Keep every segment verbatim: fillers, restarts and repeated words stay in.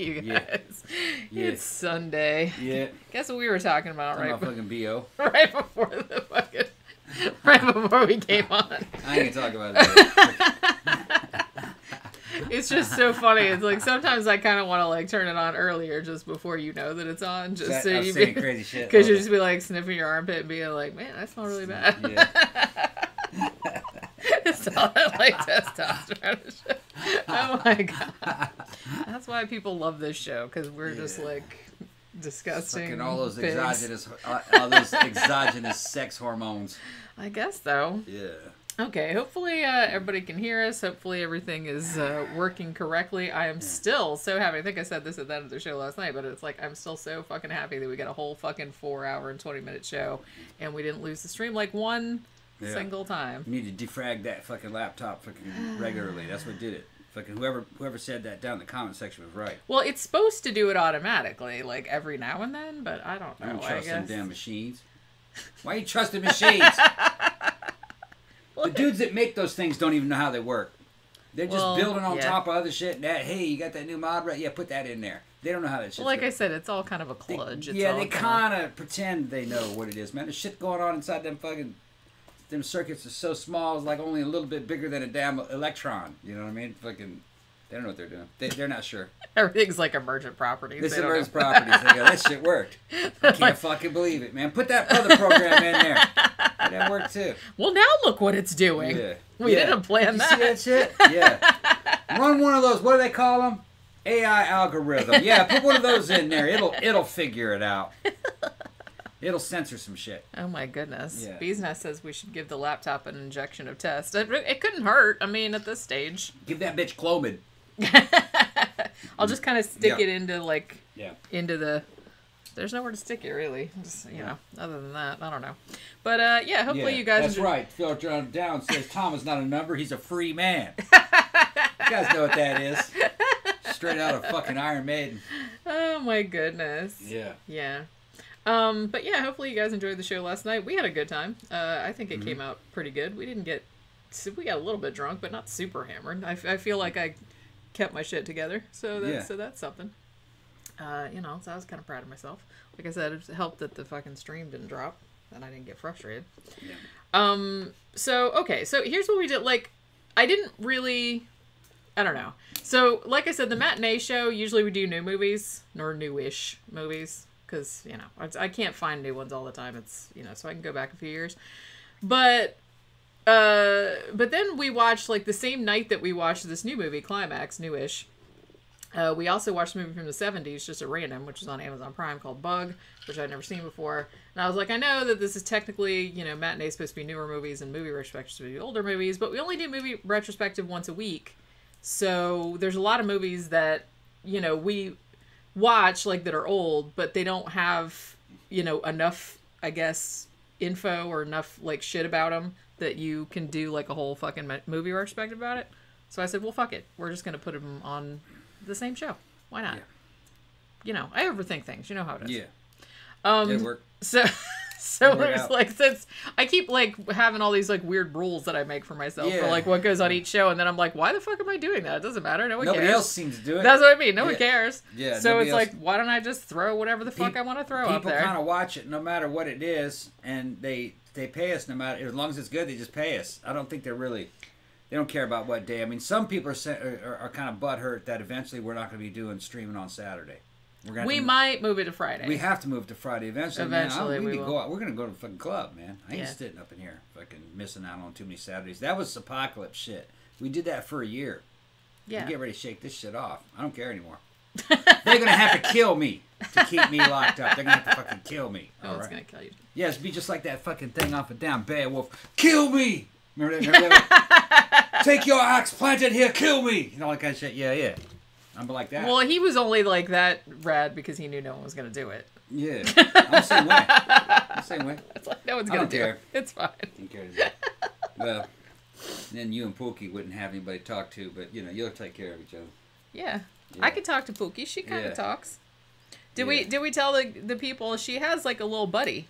you guys. Yeah. Yeah. It's Sunday. Yeah. Guess what we were talking about, Talking right? about fucking B O. Right before the fucking. Right before we came on. I ain't gonna talk about that. It's just so funny. It's like sometimes I kind of want to like turn it on earlier just before you know that it's on. Just That- so I'm you saying be, crazy shit. because you Love just be like sniffing your armpit and being like, man, I smell really bad. Yeah. It's all that like testosterone and shit. Oh my god. That's why people love this show, because we're Yeah. just like disgusting. Fucking all those pigs. exogenous, uh, all those exogenous sex hormones. I guess so. Yeah. Okay, hopefully uh, everybody can hear us. Hopefully everything is uh, working correctly. I am still so happy. I think I said this at the end of the show last night, but it's like I'm still so fucking happy that we got a whole fucking four hour and twenty minute show and we didn't lose the stream like one Yeah. single time. You need to defrag that fucking laptop fucking regularly. That's what did it. Fucking whoever whoever said that down in the comment section was right. Well, it's supposed to do it automatically, like every now and then, but I don't know. I don't I trust them guess. damn machines. Why you trusting machines? The dudes that make those things don't even know how they work. They're just Well, building on yeah. top of other shit. And that, hey, you got that new mod, right? Yeah, put that in there. They don't know how that shit's Well, like I work. said, it's all kind of a They- kludge. It's yeah, all they kinda- kind of pretend they know what it is, man. There's shit going on inside them fucking... Them circuits are so small, it's like only a little bit bigger than a damn electron. You know what I mean? Fucking... They don't know what they're doing. They, they're not sure. Everything's like emergent properties. This They don't emergence know. properties. They go, that shit worked. I can't fucking believe it, man. Put that other program in there. That worked too. Well, now look what it's doing. Yeah. We Yeah. didn't plan You that. see that shit? Yeah. Run one of those. What do they call them? A I algorithm. Yeah, put one of those in there. It'll it'll figure it out. It'll censor some shit. Oh my goodness. Yeah. Bees Nest says we should give the laptop an injection of test. It, it couldn't hurt. I mean, at this stage. Give that bitch Clomid. I'll just kind of stick Yeah. it into like Yeah. into the. There's nowhere to stick it really. Just, you know, other than that, I don't know. But uh, yeah, hopefully Yeah, you guys. That's enjoy- right. Phil John Down says Tom is not a number. He's a free man. You guys know what that is. Straight out of fucking Iron Maiden. Oh my goodness. Yeah. Yeah. Um, but yeah, hopefully you guys enjoyed the show last night. We had a good time. Uh, I think it Mm-hmm. came out pretty good. We didn't get, we got a little bit drunk, but not super hammered. I, I feel like I kept my shit together, so that's Yeah. so that's something. Uh, you know, so I was kind of proud of myself. Like I said, it helped that the fucking stream didn't drop, and I didn't get frustrated. Yeah. Um. So okay. So here's what we did. Like, I didn't really. I don't know. So, like I said, the matinee show, usually we do new movies, or newish movies, because, you know, I, I can't find new ones all the time. It's, you know, so I can go back a few years. But, uh, but then we watched, like, the same night that we watched this new movie, Climax, newish, uh, we also watched a movie from the seventies, just a random, which is on Amazon Prime, called Bug, which I'd never seen before. And I was like, I know that this is technically, you know, matinee is supposed to be newer movies and movie retrospective to be older movies, but we only do movie retrospective once a week. So there's a lot of movies that, you know, we watch like that are old, but they don't have, you know, enough, I guess, info or enough like shit about them that you can do like a whole fucking movie retrospective about it. So I said, well, fuck it. We're just going to put them on the same show. Why not? Yeah. You know, I overthink things. You know how it is. Yeah. Um, It worked. so, so Work there's out. like, since I keep like having all these like weird rules that I make for myself for Yeah. like what goes on each show, and then I'm like, why the fuck am I doing that? It doesn't matter. No one Nobody cares. else seems to do it. That's what I mean. No one Yeah. cares. Yeah, So nobody it's else- like, why don't I just throw whatever the fuck Peop- I want to throw up People there? kind of watch it no matter what it is, and they they pay us no matter, as long as it's good, they just pay us. I don't think they're really, they don't care about what day. I mean, some people are sa- are, are kind of butthurt that eventually we're not going to be doing streaming on Saturday. We're gonna We have to, might move it to Friday. We have to move to Friday eventually. Eventually, man. I, we need to will. go out. We're going to go to the fucking club, man. I ain't Yeah. sitting up in here fucking missing out on too many Saturdays. That was apocalypse shit. We did that for a year. yeah. We get ready to shake this shit off. I don't care anymore. They're going to have to kill me to keep me locked up. They're going to have to fucking kill me. No all one's right? gonna kill you. Yeah, it'd be just like that fucking thing off of Down Beowulf. Kill me! Remember that? Remember that? Take your axe, plant it here, kill me! You know, all that kind of shit. Yeah, yeah. I'm like that. Well, he was only like that rad because he knew no one was gonna do it. yeah. I'm the same way. I'm the same way. It's like no one's I gonna don't do care. it. It's fine. Don't care to do it. Well, then you and Pookie wouldn't have anybody to talk to, but, you know, you'll take care of each other. Yeah. Yeah. I could talk to Pookie. She kind of Yeah. talks. Did we Yeah. did we tell the the people she has like a little buddy?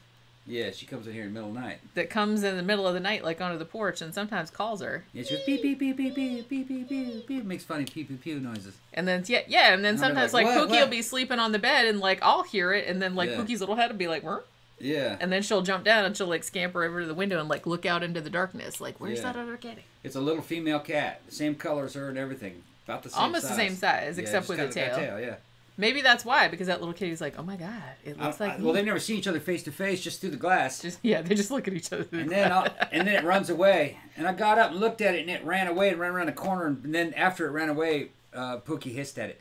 Yeah, she comes in here in the middle of the night. that comes in the middle of the night, like onto the porch, and sometimes calls her. Yeah, she goes beep beep beep beep beep beep beep beep beep. Makes funny pew pew pew noises. And then yeah, yeah, and then And I'll be sometimes like, like, "What? Pookie will What?" be sleeping on the bed, and like I'll hear it, and then like Yeah. Pookie's little head will be like, "Where?" Yeah. And then she'll jump down and she'll like scamper over to the window and like look out into the darkness, like, "Where's Yeah. that other kitty?" It's a little female cat, the same color as her and everything, about the same Almost size. the same size, Yeah, except just with a kinda got tail. Yeah. Maybe that's why, because that little kitty's like, "Oh my god, it looks I- like I- me." well, they've never seen each other face to face, just through the glass. Just yeah, they just look at each other. through And the then, glass. I'll, and then it runs away. And I got up and looked at it, and it ran away and ran around the corner. And then after it ran away, uh, Pookie hissed at it.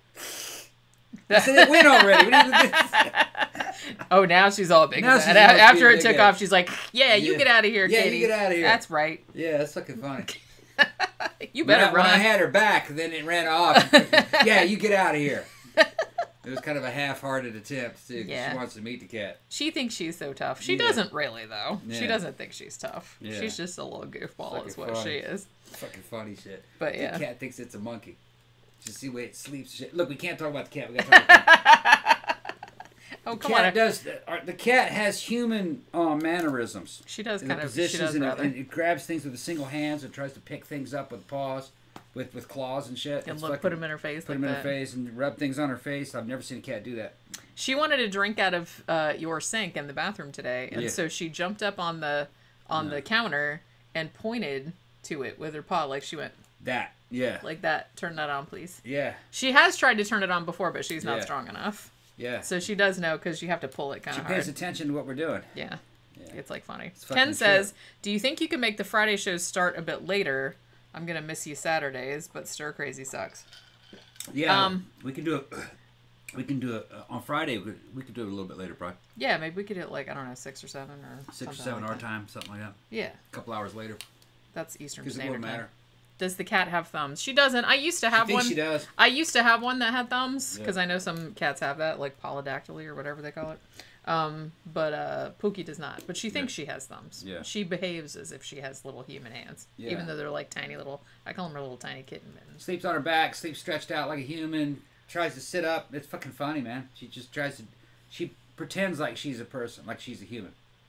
I said, "It went already." What do you- Oh, now she's all big. Now Now she's all After big it took again. off, she's like, "Yeah, you Yeah. get out of here, Yeah, you kitty. get outta here." That's right. Yeah, that's fucking funny. You When better I, when I run." had her back, then it ran off. Yeah, you get out of here. It was kind of a half-hearted attempt, too. 'Cause Yeah. She wants to meet the cat. She thinks she's so tough. She Yeah. doesn't really, though. She Yeah. doesn't think she's tough. Yeah. She's just a little goofball, Fucking is what funny. she is. Fucking funny shit. But yeah. The cat thinks it's a monkey. Just see the way it sleeps. and Shit. Look, we can't talk about the cat. We got to talk about the cat. Oh, The come cat on. does. The, uh, the cat has human uh, mannerisms. She does In kind the of. She positions does and, it, rather. and it grabs things with a single hands and tries to pick things up with paws, with with claws and shit. And It's look, fucking- put them in her face Put like them in that. her face and rub things on her face. I've never seen a cat do that. She wanted a drink out of uh, your sink in the bathroom today, and Yeah. so she jumped up on the on Yeah. the counter and pointed to it with her paw, like she went That. Yeah. like that. Turn that on, please. Yeah. She has tried to turn it on before, but she's not Yeah. strong enough. Yeah. So she does know because you have to pull it kind She of pays hard. attention to what we're doing. Yeah. Yeah. It's like funny. fucking Ken true. says, "Do you think you can make the Friday shows start a bit later? I'm gonna miss you Saturdays, but Stir Crazy sucks." Yeah. Um, we can do it. We can do it uh, on Friday. We could, we could do it a little bit later, probably Yeah, maybe we could hit like I don't know six or seven or six or something seven like our that. time, something like that. Yeah, A couple hours later. that's Eastern Because it Standard won't Time. matter. Does the cat have thumbs? She doesn't. I used to have I think one. she does. I used to have one that had thumbs because Yeah. I know some cats have that, like polydactyly or whatever they call it. Um, but uh, Pookie does not. But she thinks she has thumbs. Yeah. She behaves as if she has little human hands, Yeah. even though they're like tiny little. I call them her little tiny kitten mittens. Sleeps on her back, sleeps stretched out like a human, tries to sit up. It's fucking funny, man. She just tries to, she pretends like she's a person, like she's a human.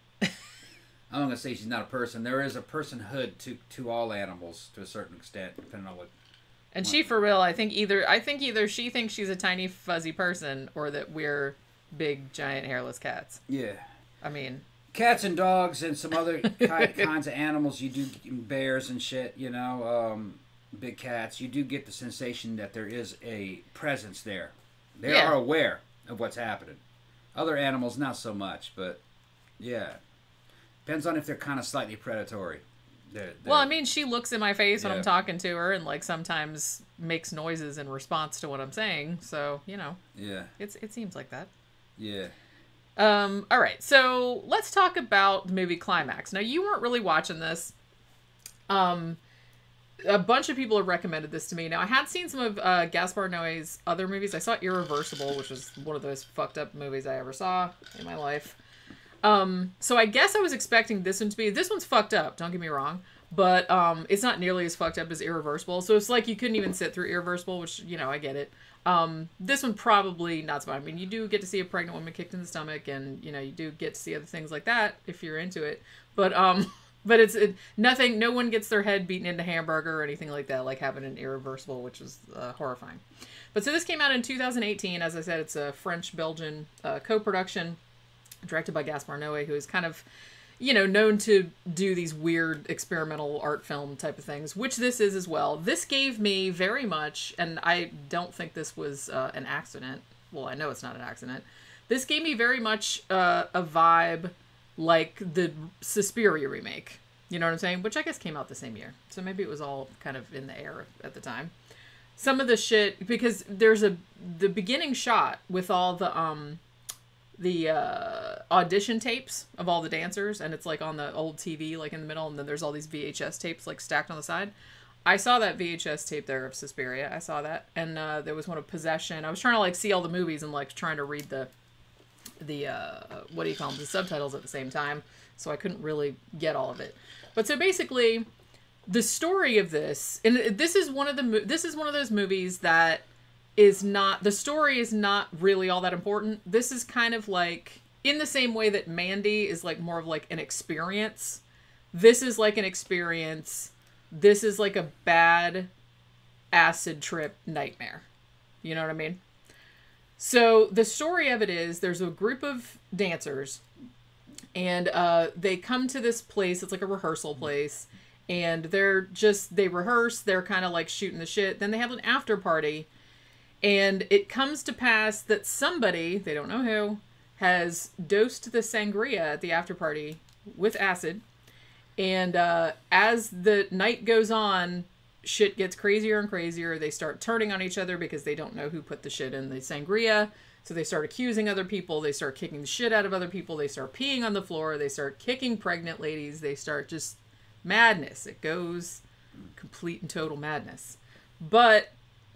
I'm not going to say she's not a person. There is a personhood to, to all animals to a certain extent, depending on what. And she, for real, I think either I think either she thinks she's a tiny fuzzy person or that we're big giant hairless cats. Yeah. I mean, Cats and dogs and some other ki- kinds of animals, you do, bears and shit, you know, um, big cats, you do get the sensation that there is a presence there. They Yeah. are aware of what's happening. Other animals, not so much, but yeah. Depends on if they're kind of slightly predatory. They're, they're, well, I mean, she looks in my face when Yeah. I'm talking to her, and like sometimes makes noises in response to what I'm saying. So you know, yeah, it's it seems like that. yeah. Um, all right, so let's talk about the movie Climax. Now, you weren't really watching this. Um, a bunch of people have recommended this to me. Now, I had seen some of uh, Gaspar Noé's other movies. I saw Irreversible, which was one of the most fucked up movies I ever saw in my life. Um, so I guess I was expecting this one to be... This one's fucked up, don't get me wrong. But um, it's not nearly as fucked up as Irreversible. So it's like you couldn't even sit through Irreversible, which, you know, I get it. Um, this one probably not so much. I mean, you do get to see a pregnant woman kicked in the stomach, and you know you do get to see other things like that if you're into it. But um, but it's it, nothing. No one gets their head beaten into hamburger or anything like that, like having an Irreversible, which was uh, horrifying. But so this came out in two thousand eighteen. As I said, it's a French-Belgian uh, co-production, directed by Gaspar Noé, who is kind of, you know, known to do these weird experimental art film type of things, which this is as well. This gave me very much, and I don't think this was uh, an accident. Well, I know it's not an accident. This gave me very much uh, a vibe like the Suspiria remake. You know what I'm saying? Which I guess came out the same year. So maybe it was all kind of in the air at the time. Some of the shit, because there's a, the beginning shot with all the, um, the uh, audition tapes of all the dancers, and it's like on the old T V, like in the middle, and then there's all these V H S tapes like stacked on the side. I saw that V H S tape there of Suspiria. I saw that, and uh, there was one of Possession. I was trying to like see all the movies and like trying to read the the uh, what do you call them, the subtitles at the same time, so I couldn't really get all of it. But so basically, the story of this, and this is one of the this is one of those movies that is not, the story is not really all that important. This is kind of like in the same way that Mandy is like more of like an experience, this is like an experience. This is like a bad acid trip nightmare. You know what I mean? So the story of it is there's a group of dancers and uh, they come to this place. It's like a rehearsal place and they're just, they rehearse. They're kind of like shooting the shit. Then they have an after party and it comes to pass that somebody, they don't know who, has dosed the sangria at the after party with acid. And uh, as the night goes on, shit gets crazier and crazier. They start turning on each other because they don't know who put the shit in the sangria. So they start accusing other people. They start kicking the shit out of other people. They start peeing on the floor. They start kicking pregnant ladies. They start just madness. It goes complete and total madness. But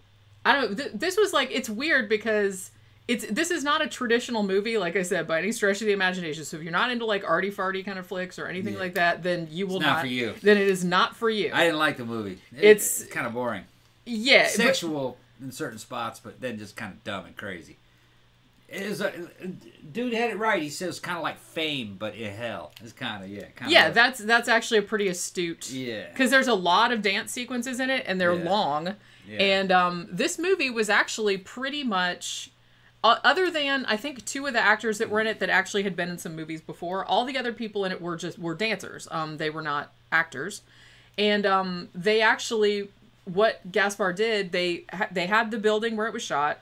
I don't, th- this was like, it's weird because it's, this is not a traditional movie, like I said, by any stretch of the imagination. So if you're not into like arty farty kind of flicks or anything yeah. like that, then you will it's not, not for you. Then it is not for you. I didn't like the movie. It, It's, it's kind of boring. Yeah. Sexual but, in certain spots, but then just kind of dumb and crazy. It was a, dude had it right. He says kind of like Fame, but in hell. It's kind of, yeah. Kind yeah, of that's that's actually a pretty astute. Yeah. Because there's a lot of dance sequences in it, and they're yeah. long. Yeah. And um, this movie was actually pretty much, uh, other than I think two of the actors that were in it that actually had been in some movies before, all the other people in it were just were dancers. Um, they were not actors, and um, they actually what Gaspar did they they had the building where it was shot.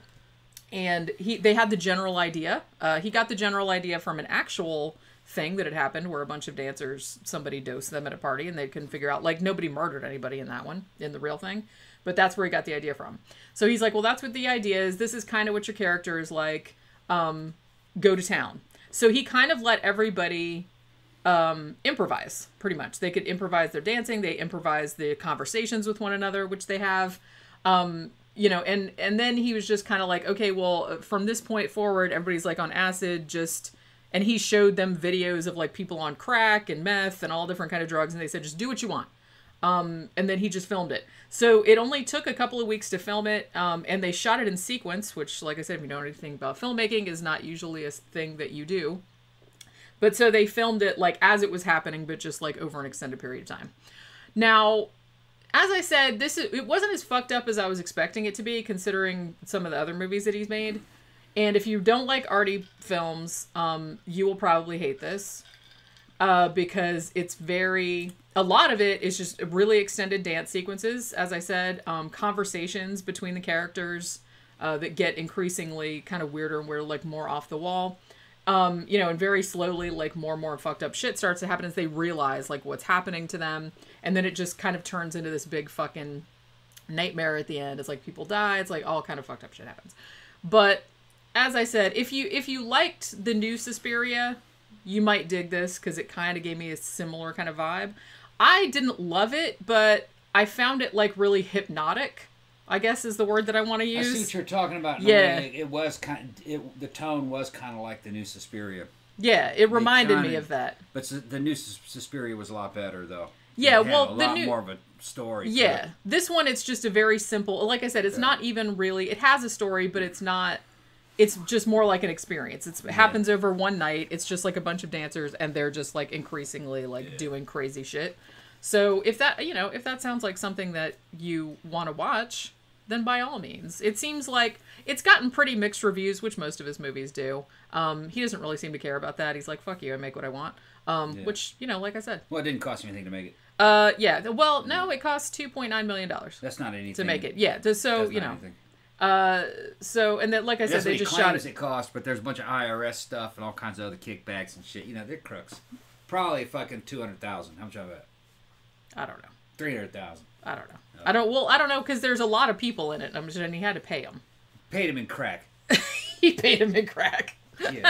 And he, they had the general idea. Uh, he got the general idea from an actual thing that had happened where a bunch of dancers, somebody dosed them at a party and they couldn't figure out, like, nobody murdered anybody in that one, in the real thing. But that's where he got the idea from. So he's like, well, that's what the idea is. This is kind of what your character is like. Um, go to town. So he kind of let everybody um, improvise, pretty much. They could improvise their dancing. They improvise the conversations with one another, which they have. Um, You know, and, and then he was just kind of like, okay, well, from this point forward, everybody's like on acid, just, and he showed them videos of like people on crack and meth and all different kind of drugs. And they said, just do what you want. Um, and then he just filmed it. So it only took a couple of weeks to film it. Um, and they shot it in sequence, which, like I said, if you know anything about filmmaking, is not usually a thing that you do. But so they filmed it like as it was happening, but just like over an extended period of time. Now, as I said, this is, it wasn't as fucked up as I was expecting it to be, considering some of the other movies that he's made. And if you don't like arty films, um, you will probably hate this. Uh, because it's very... A lot of it is just really extended dance sequences, as I said. Um, conversations between the characters uh, that get increasingly kind of weirder and weirder, like more off the wall. Um, you know, and very slowly, like, more and more fucked up shit starts to happen as they realize, like, what's happening to them. And then it just kind of turns into this big fucking nightmare at the end. It's like people die. It's like all kind of fucked up shit happens. But, as I said, if you if you liked the new Suspiria, you might dig this, because it kind of gave me a similar kind of vibe. I didn't love it, but I found it, like, really hypnotic, I guess is the word that I want to use. I see what you're talking about. Yeah. It, it was kind of, it, the tone was kind of like the new Suspiria. Yeah, it reminded kinda, me of that. But the new Suspiria was a lot better, though. Yeah, it had well, a the lot new, more of a story. Yeah, this one, it's just a very simple, like I said, it's yeah. not even really, it has a story, but it's not, it's just more like an experience. It's, it happens yeah. over one night. It's just like a bunch of dancers, and they're just like increasingly like yeah. doing crazy shit. So if that, you know, if that sounds like something that you want to watch, then by all means. It seems like it's gotten pretty mixed reviews, which most of his movies do. Um, he doesn't really seem to care about that. He's like, fuck you, I make what I want. Um, yeah. Which, you know, like I said. Well, it didn't cost me anything to make it. Uh, yeah. Well, no, it cost two point nine million dollars. That's not anything. To make it. Yeah. To, so, That's you know. Anything. Uh, so, and then, like I said, That's they what just he claims shot it. it cost, but there's a bunch of I R S stuff and all kinds of other kickbacks and shit. You know, they're crooks. Probably fucking two hundred thousand dollars. How much of it? I don't know. three hundred thousand dollars. I don't know. Oh. I don't, well, I don't know, because there's a lot of people in it, I'm just, and he had to pay them. Paid him in crack. He paid him in crack. Yeah.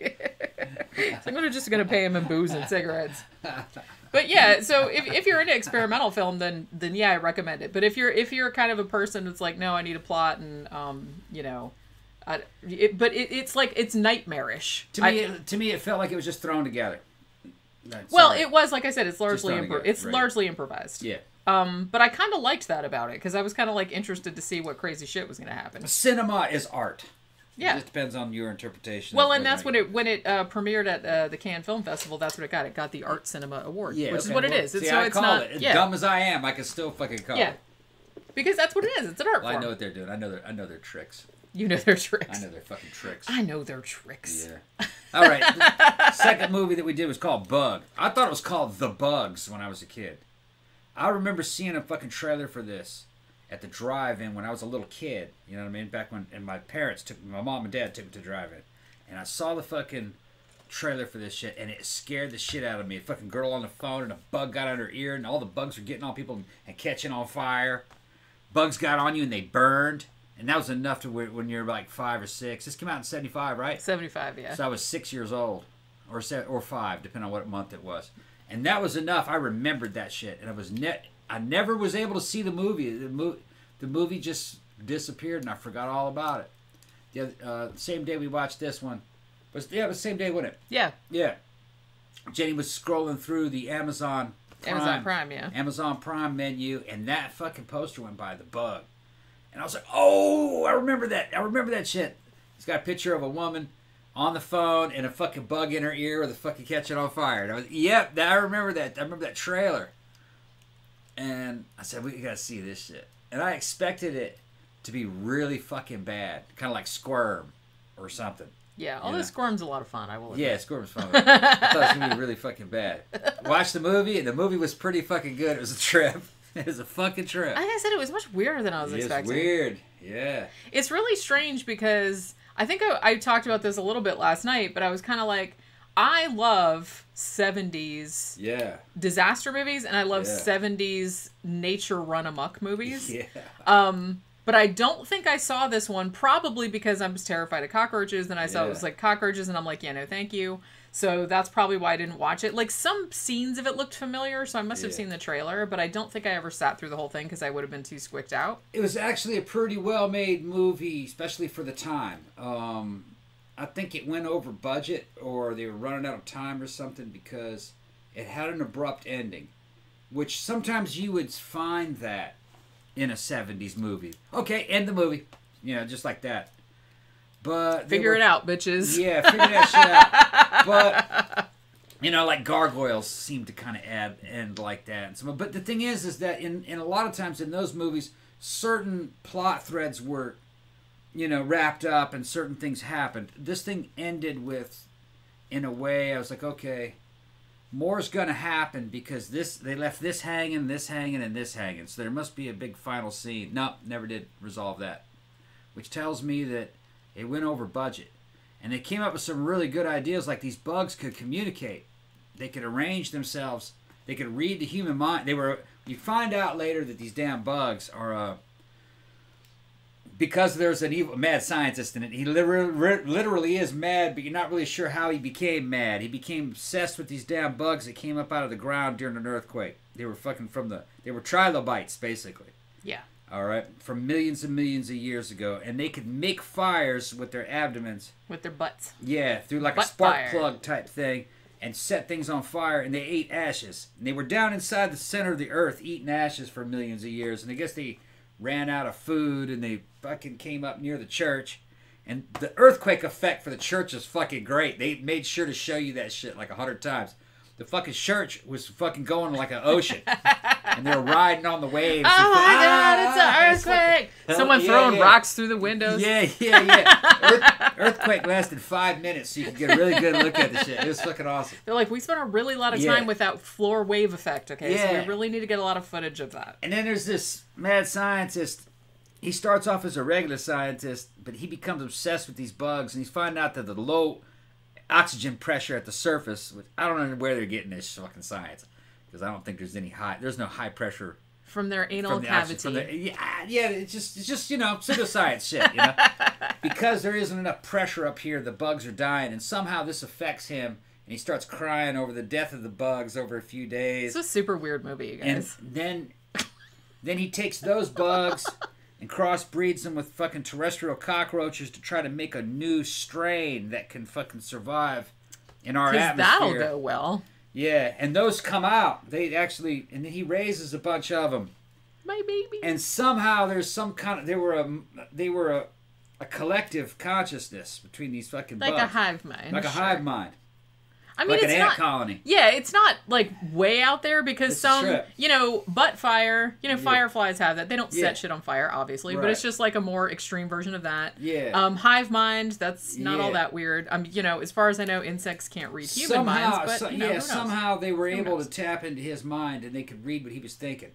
So I'm just going to pay him in booze and cigarettes. But yeah, so if, if you're into experimental film, then then yeah, I recommend it. But if you're if you're kind of a person that's like, no, I need a plot, and um, you know, I, it, but it, it's like it's nightmarish. To me, I, it, to me, it felt like it was just thrown together. Well, it was, like I said, it's largely thrown impro- together, it's right. largely improvised. Yeah. Um, but I kind of liked that about it, because I was kind of like interested to see what crazy shit was going to happen. Cinema is art. Yeah. It just depends on your interpretation. Well, and that's when it when it uh, premiered at uh, the Cannes Film Festival. That's what it got. It got the Art Cinema Award, Yeah, which okay, is what well, it is. It's, see, so I it's call not it. As yeah. dumb as I am, I can still fucking call Yeah. it. Because that's what it is. It's an art Well, form. I know what they're doing. I know their I know their tricks. You know their tricks. I know their fucking tricks. I know their tricks. Yeah. All right. The second movie that we did was called Bug. I thought it was called The Bugs when I was a kid. I remember seeing a fucking trailer for this at the drive-in when I was a little kid. You know what I mean? Back when, and my parents took, my mom and dad took me to drive-in, and I saw the fucking trailer for this shit, and it scared the shit out of me. A fucking girl on the phone, and a bug got on her ear, and all the bugs were getting on people and catching on fire. Bugs got on you, and they burned. And that was enough to where, when you're like five or six. This came out in seventy-five, right? seventy-five, yeah. So I was six years old, or seven, or five, depending on what month it was. And that was enough. I remembered that shit, and I was ne- I never was able to see the movie. The movie, the movie just disappeared, and I forgot all about it. The other, uh, same day we watched this one, was yeah, it was the same day, wasn't it? Yeah. Yeah. Jenny was scrolling through the Amazon Prime, Amazon Prime, yeah. Amazon Prime menu, and that fucking poster went by, The Bug. And I was like, oh, I remember that. I remember that shit. It's got a picture of a woman on the phone and a fucking bug in her ear with a fucking catching on fire. And I was, yep, that, I remember that. I remember that trailer. And I said, we gotta see this shit. And I expected it to be really fucking bad. Kind of like Squirm or something. Yeah, although Yeah. Squirm's a lot of fun, I will admit. Yeah, Squirm's fun. I thought it was gonna be really fucking bad. Watched the movie, and the movie was pretty fucking good. It was a trip. It was a fucking trip. Like I said, it was much weirder than I was It's expecting. weird. Yeah. It's really strange because I think I, I talked about this a little bit last night, but I was kind of like, I love seventies Yeah. disaster movies, and I love Yeah. seventies nature run amok movies. Yeah. Um, but I don't think I saw this one, probably because I'm just terrified of cockroaches, and I saw it Yeah. was like cockroaches, and I'm like, yeah, no, thank you. So that's probably why I didn't watch it. Like, some scenes of it looked familiar, so I must have Yeah. seen the trailer, but I don't think I ever sat through the whole thing because I would have been too squicked out. It was actually a pretty well-made movie, especially for the time. Um, I think it went over budget, or they were running out of time or something, because it had an abrupt ending, which sometimes you would find that in a seventies movie. Okay, end the movie. You know, just like that. But they Figure were- it out, bitches. Yeah, figure that shit out. But you know, like Gargoyles seem to kind of add end like that. And so, but the thing is, is that in, in a lot of times in those movies, certain plot threads were, you know, wrapped up and certain things happened. This thing ended with, in a way, I was like, okay, more's gonna happen because this they left this hanging, this hanging, and this hanging. So there must be a big final scene. Nope, never did resolve that, which tells me that it went over budget. And they came up with some really good ideas, like these bugs could communicate. They could arrange themselves. They could read the human mind. They were. You find out later that these damn bugs are, uh, because there's an evil mad scientist in it. He literally, literally is mad, but you're not really sure how he became mad. He became obsessed with these damn bugs that came up out of the ground during an earthquake. They were fucking from the. They were trilobites, basically. Yeah. All right, from millions and millions of years ago, and they could make fires with their abdomens. With their butts. Yeah, through like Butt a spark fire. plug type thing, and set things on fire. And they ate ashes. And they were down inside the center of the earth eating ashes for millions of years. And I guess they ran out of food, and they fucking came up near the church. And the earthquake effect for the church is fucking great. They made sure to show you that shit like a hundred times. The fucking church was fucking going like an ocean. And they were riding on the waves. Oh my Ah, god, it's an earthquake! like- Someone Yeah, throwing yeah. rocks through the windows. Yeah, yeah, yeah. Earth, earthquake lasted five minutes, so you could get a really good look at the shit. It was fucking awesome. They're like, we spent a really lot of Yeah. time without floor wave effect, okay? So Yeah. we really need to get a lot of footage of that. And then there's this mad scientist. He starts off as a regular scientist, but he becomes obsessed with these bugs, and he's finding out that the low oxygen pressure at the surface, which I don't know where they're getting this fucking science, because I don't think there's any high, there's no high pressure From their anal from the cavity. oxygen. From the, yeah, yeah, it's just, it's just, you know, pseudoscience shit, you know? Because there isn't enough pressure up here, the bugs are dying, and somehow this affects him, and he starts crying over the death of the bugs over a few days. It's a super weird movie, you And guys. then, then he takes those bugs and crossbreeds them with fucking terrestrial cockroaches to try to make a new strain that can fucking survive in our Because that'll atmosphere. go well. Yeah, and those come out. They actually, and then he raises a bunch of them. My baby. And somehow there's some kind of they were a they were a a collective consciousness between these fucking Like bugs. a hive mind. Like a sure. hive mind. I mean, Like it's an ant not, colony. Yeah, it's not like way out there because It's a some, trip. you know, butt fire, you know, Yeah. fireflies have that. They don't Yeah. set shit on fire, obviously, but Right. it's just like a more extreme version of that. Yeah. Um, hive mind, that's not all Yeah. that weird. Um, you know, as far as I know, insects can't read human somehow, minds, but so- you know, yeah, who knows? somehow they were Who able knows? to tap into his mind and they could read what he was thinking.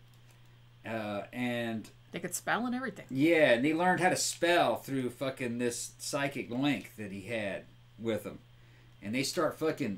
Uh, and They could spell and everything. yeah, and they learned how to spell through fucking this psychic link that he had with him. And they start fucking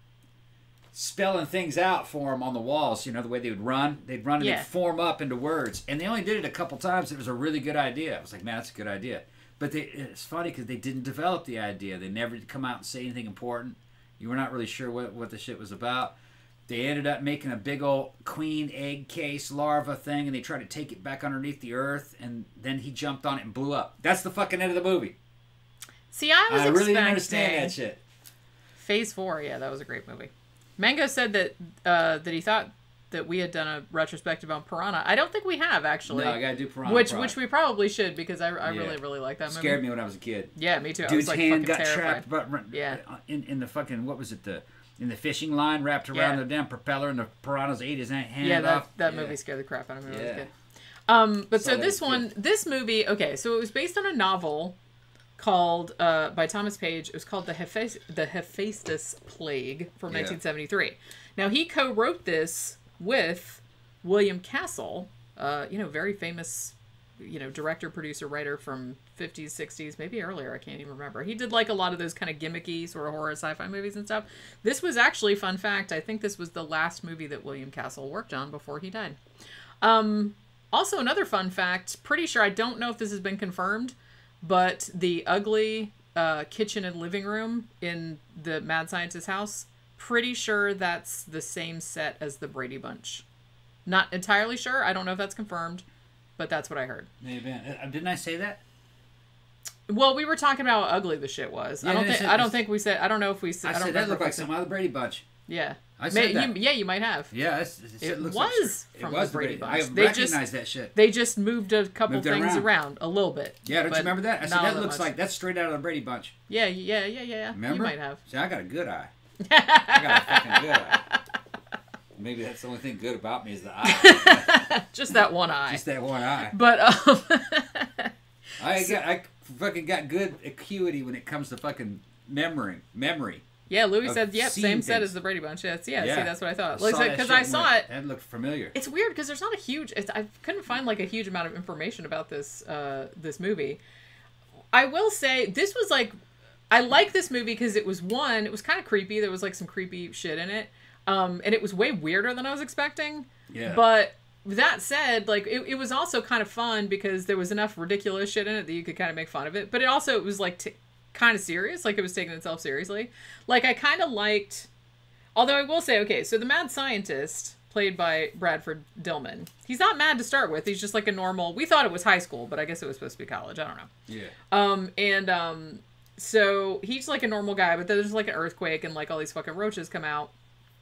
spelling things out for him on the walls. You know, the way they would run. They'd run and Yeah. they'd form up into words. And they only did it a couple times. It was a really good idea. I was like, man, that's a good idea. But they, it's funny because they didn't develop the idea. They never did come out and say anything important. You were not really sure what, what the shit was about. They ended up making a big old queen egg case larva thing, and they tried to take it back underneath the earth, and then he jumped on it and blew up. That's the fucking end of the movie. See, I was I really didn't expecting understand that shit. Phase Four. Yeah, that was a great movie. Mango said that uh, that he thought that we had done a retrospective on Piranha. I don't think we have actually. No, I gotta do Piranha. which Piranha. which we probably should because I, I Yeah. really really like that movie. Scared me when I was a kid. Yeah, me too. I Dude's was like hand fucking got terrified. trapped, but Yeah. in in the fucking what was it the in the fishing line wrapped around Yeah. the damn propeller, and the piranhas ate his hand Yeah, that off. that Yeah. movie scared the crap out of me when I was a Yeah. kid. Um, but Saw so that this as a one, kid. this movie, okay, so it was based on a novel called uh, by Thomas Page. It was called the Hephaes- the Hephaestus Plague from Yeah. nineteen seventy-three. Now he co-wrote this with William Castle, uh, you know, very famous, you know, director, producer, writer from fifties, sixties, maybe earlier. I can't even remember. He did like a lot of those kind of gimmicky sort of horror sci-fi movies and stuff. This was actually, fun fact, I think this was the last movie that William Castle worked on before he died. Um, also, another fun fact, pretty sure, I don't know if this has been confirmed, but the ugly uh, kitchen and living room in the Mad Scientist house, pretty sure that's the same set as the Brady Bunch. Not entirely sure. I don't know if that's confirmed, but that's what I heard. Maybe. Uh, Didn't I say that? Well, we were talking about how ugly the shit was. Yeah, I don't they think. said- I don't think we said. I don't know if we said. I, I, don't said that remember looked if we like said- some other Brady Bunch. Yeah. I May- said that. You, yeah, you might have. Yeah, it's, it's, It it looks was like, from it was the Brady I Bunch. recognize They just- that shit. They just moved a couple Moved it things around. around. a little bit. Yeah, don't but you remember that? I said not that that looks much. like that's straight out of the Brady Bunch. Yeah, yeah, yeah, yeah, yeah. Remember? You might have. See, I got a good eye. I got a fucking good eye. Maybe that's the only thing good about me is the eye. Just that one eye. Just that one eye. But um, I got I fucking got good acuity when it comes to fucking memory. Memory. yeah, Louis Of said, "Yep, seeing same set things. as the Brady Bunch." Yes, yeah, Yeah. see, that's what I thought. I Like, saw that because shit I and saw went, it. That looked familiar. It's weird because there's not a huge. It's, I couldn't find like a huge amount of information about this uh, this movie. I will say this was like, I like this movie because it was one. It was kind of creepy. There was like some creepy shit in it, um, and it was way weirder than I was expecting. Yeah. But that said, like it, it was also kind of fun because there was enough ridiculous shit in it that you could kind of make fun of it. But it also it was like t- kind of serious. Like it was taking itself seriously. Like I kind of liked. Although I will say, okay, so the mad scientist, played by Bradford Dillman, he's not mad to start with. He's just like a normal. We thought it was high school, but I guess it was supposed to be college. I don't know. Yeah. Um, and um, so he's like a normal guy, but then there's like an earthquake and like all these fucking roaches come out,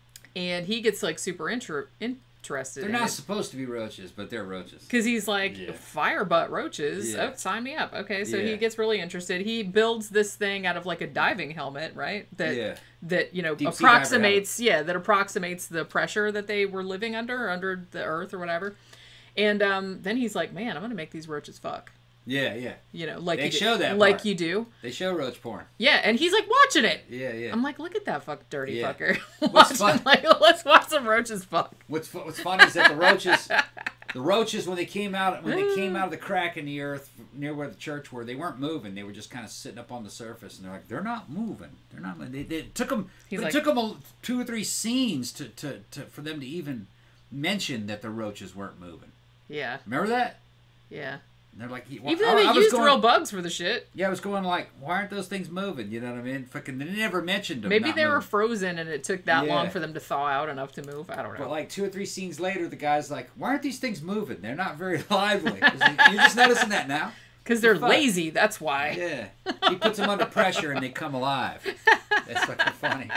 and he gets like super inter- interested. They're in not it. supposed to be roaches, but they're roaches. Because he's like, Yeah. fire butt roaches. Yeah. Oh, sign me up. Okay, so Yeah. he gets really interested. He builds this thing out of like a diving helmet, right? That Yeah. that you know Deep sea approximates, yeah, that approximates the pressure that they were living under, under the earth or whatever. And um, then he's like, man, I'm gonna make these roaches fuck. Yeah, yeah. You know, like They you do, show that like part. you do. They show roach porn. Yeah, and he's like watching it. Yeah, yeah. I'm like, look at that fuck dirty Yeah. fucker. What's Watching, fun- like, let's watch some roaches fuck. What's fu- What's funny is that the roaches, the roaches when they came out when they came out of the crack in the earth near where the church were, they weren't moving. They were just kind of sitting up on the surface, and they're like, they're not moving. They're not. They, they it took them. He's It like- took them a, two or three scenes to, to, to for them to even mention that the roaches weren't moving. Yeah, Remember that? yeah. And they're like, well, Even I- though they I was used going- real bugs for the shit. Yeah, I was going like, why aren't those things moving? You know what I mean? Fucking, they never mentioned them. Maybe not they were moving. frozen and it took that Yeah. long for them to thaw out enough to move. I don't know. But like two or three scenes later, the guy's like, "Why aren't these things moving? They're not very lively." You're just noticing that now. Because they're fuck? lazy, that's why. Yeah, he puts them under pressure and they come alive. That's fucking funny.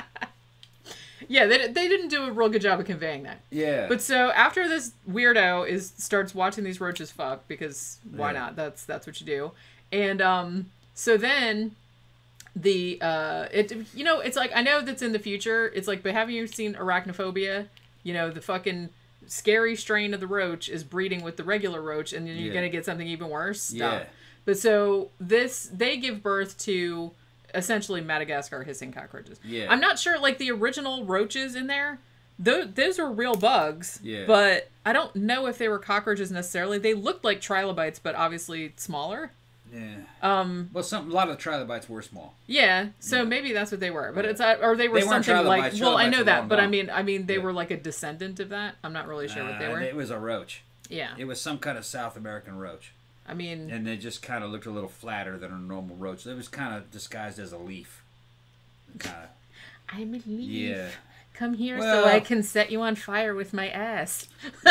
Yeah, they, they didn't do a real good job of conveying that. Yeah. But so after this weirdo is starts watching these roaches fuck, because why Yeah. not? That's that's what you do. And um, so then the uh, it you know it's like I know that's in the future. It's like, but haven't you seen Arachnophobia? You know, the fucking scary strain of the roach is breeding with the regular roach, and then you're Yeah. gonna get something even worse. Stop. Yeah. But so this they give birth to essentially Madagascar hissing cockroaches. Yeah. I'm not sure, like the original roaches in there. Those, those were real bugs, Yeah. but I don't know if they were cockroaches necessarily. They looked like trilobites, but obviously smaller. Yeah. Um, Well, some a lot of the trilobites were small. yeah, so Yeah. maybe that's what they were. But Yeah. it's uh, or they were They weren't something like. trilobites. Well, I Trilobites know are that, long but I gone. mean, I mean, they Yeah. were like a descendant of that. I'm not really sure what they Uh, were. It was a roach. Yeah, It was some kind of South American roach, I mean, and they just kind of looked a little flatter than a normal roach. It was kind of disguised as a leaf. Kind of. I'm a leaf. Yeah. Come here Well- so I can set you on fire with my ass.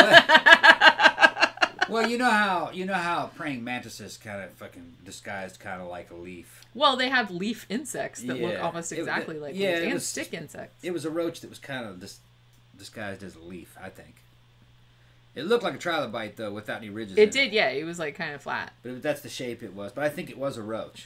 Well, you know how you know how praying mantises kind of fucking disguised, kind of like a leaf. Well, they have leaf insects that look Yeah. almost It- exactly it- like yeah, leaves, it and was- stick insects. It was a roach that was kind of dis- disguised as a leaf, I think. It looked like a trilobite though, without any ridges. in It did, yeah. It was like kind of flat. But that's the shape it was. But I think it was a roach.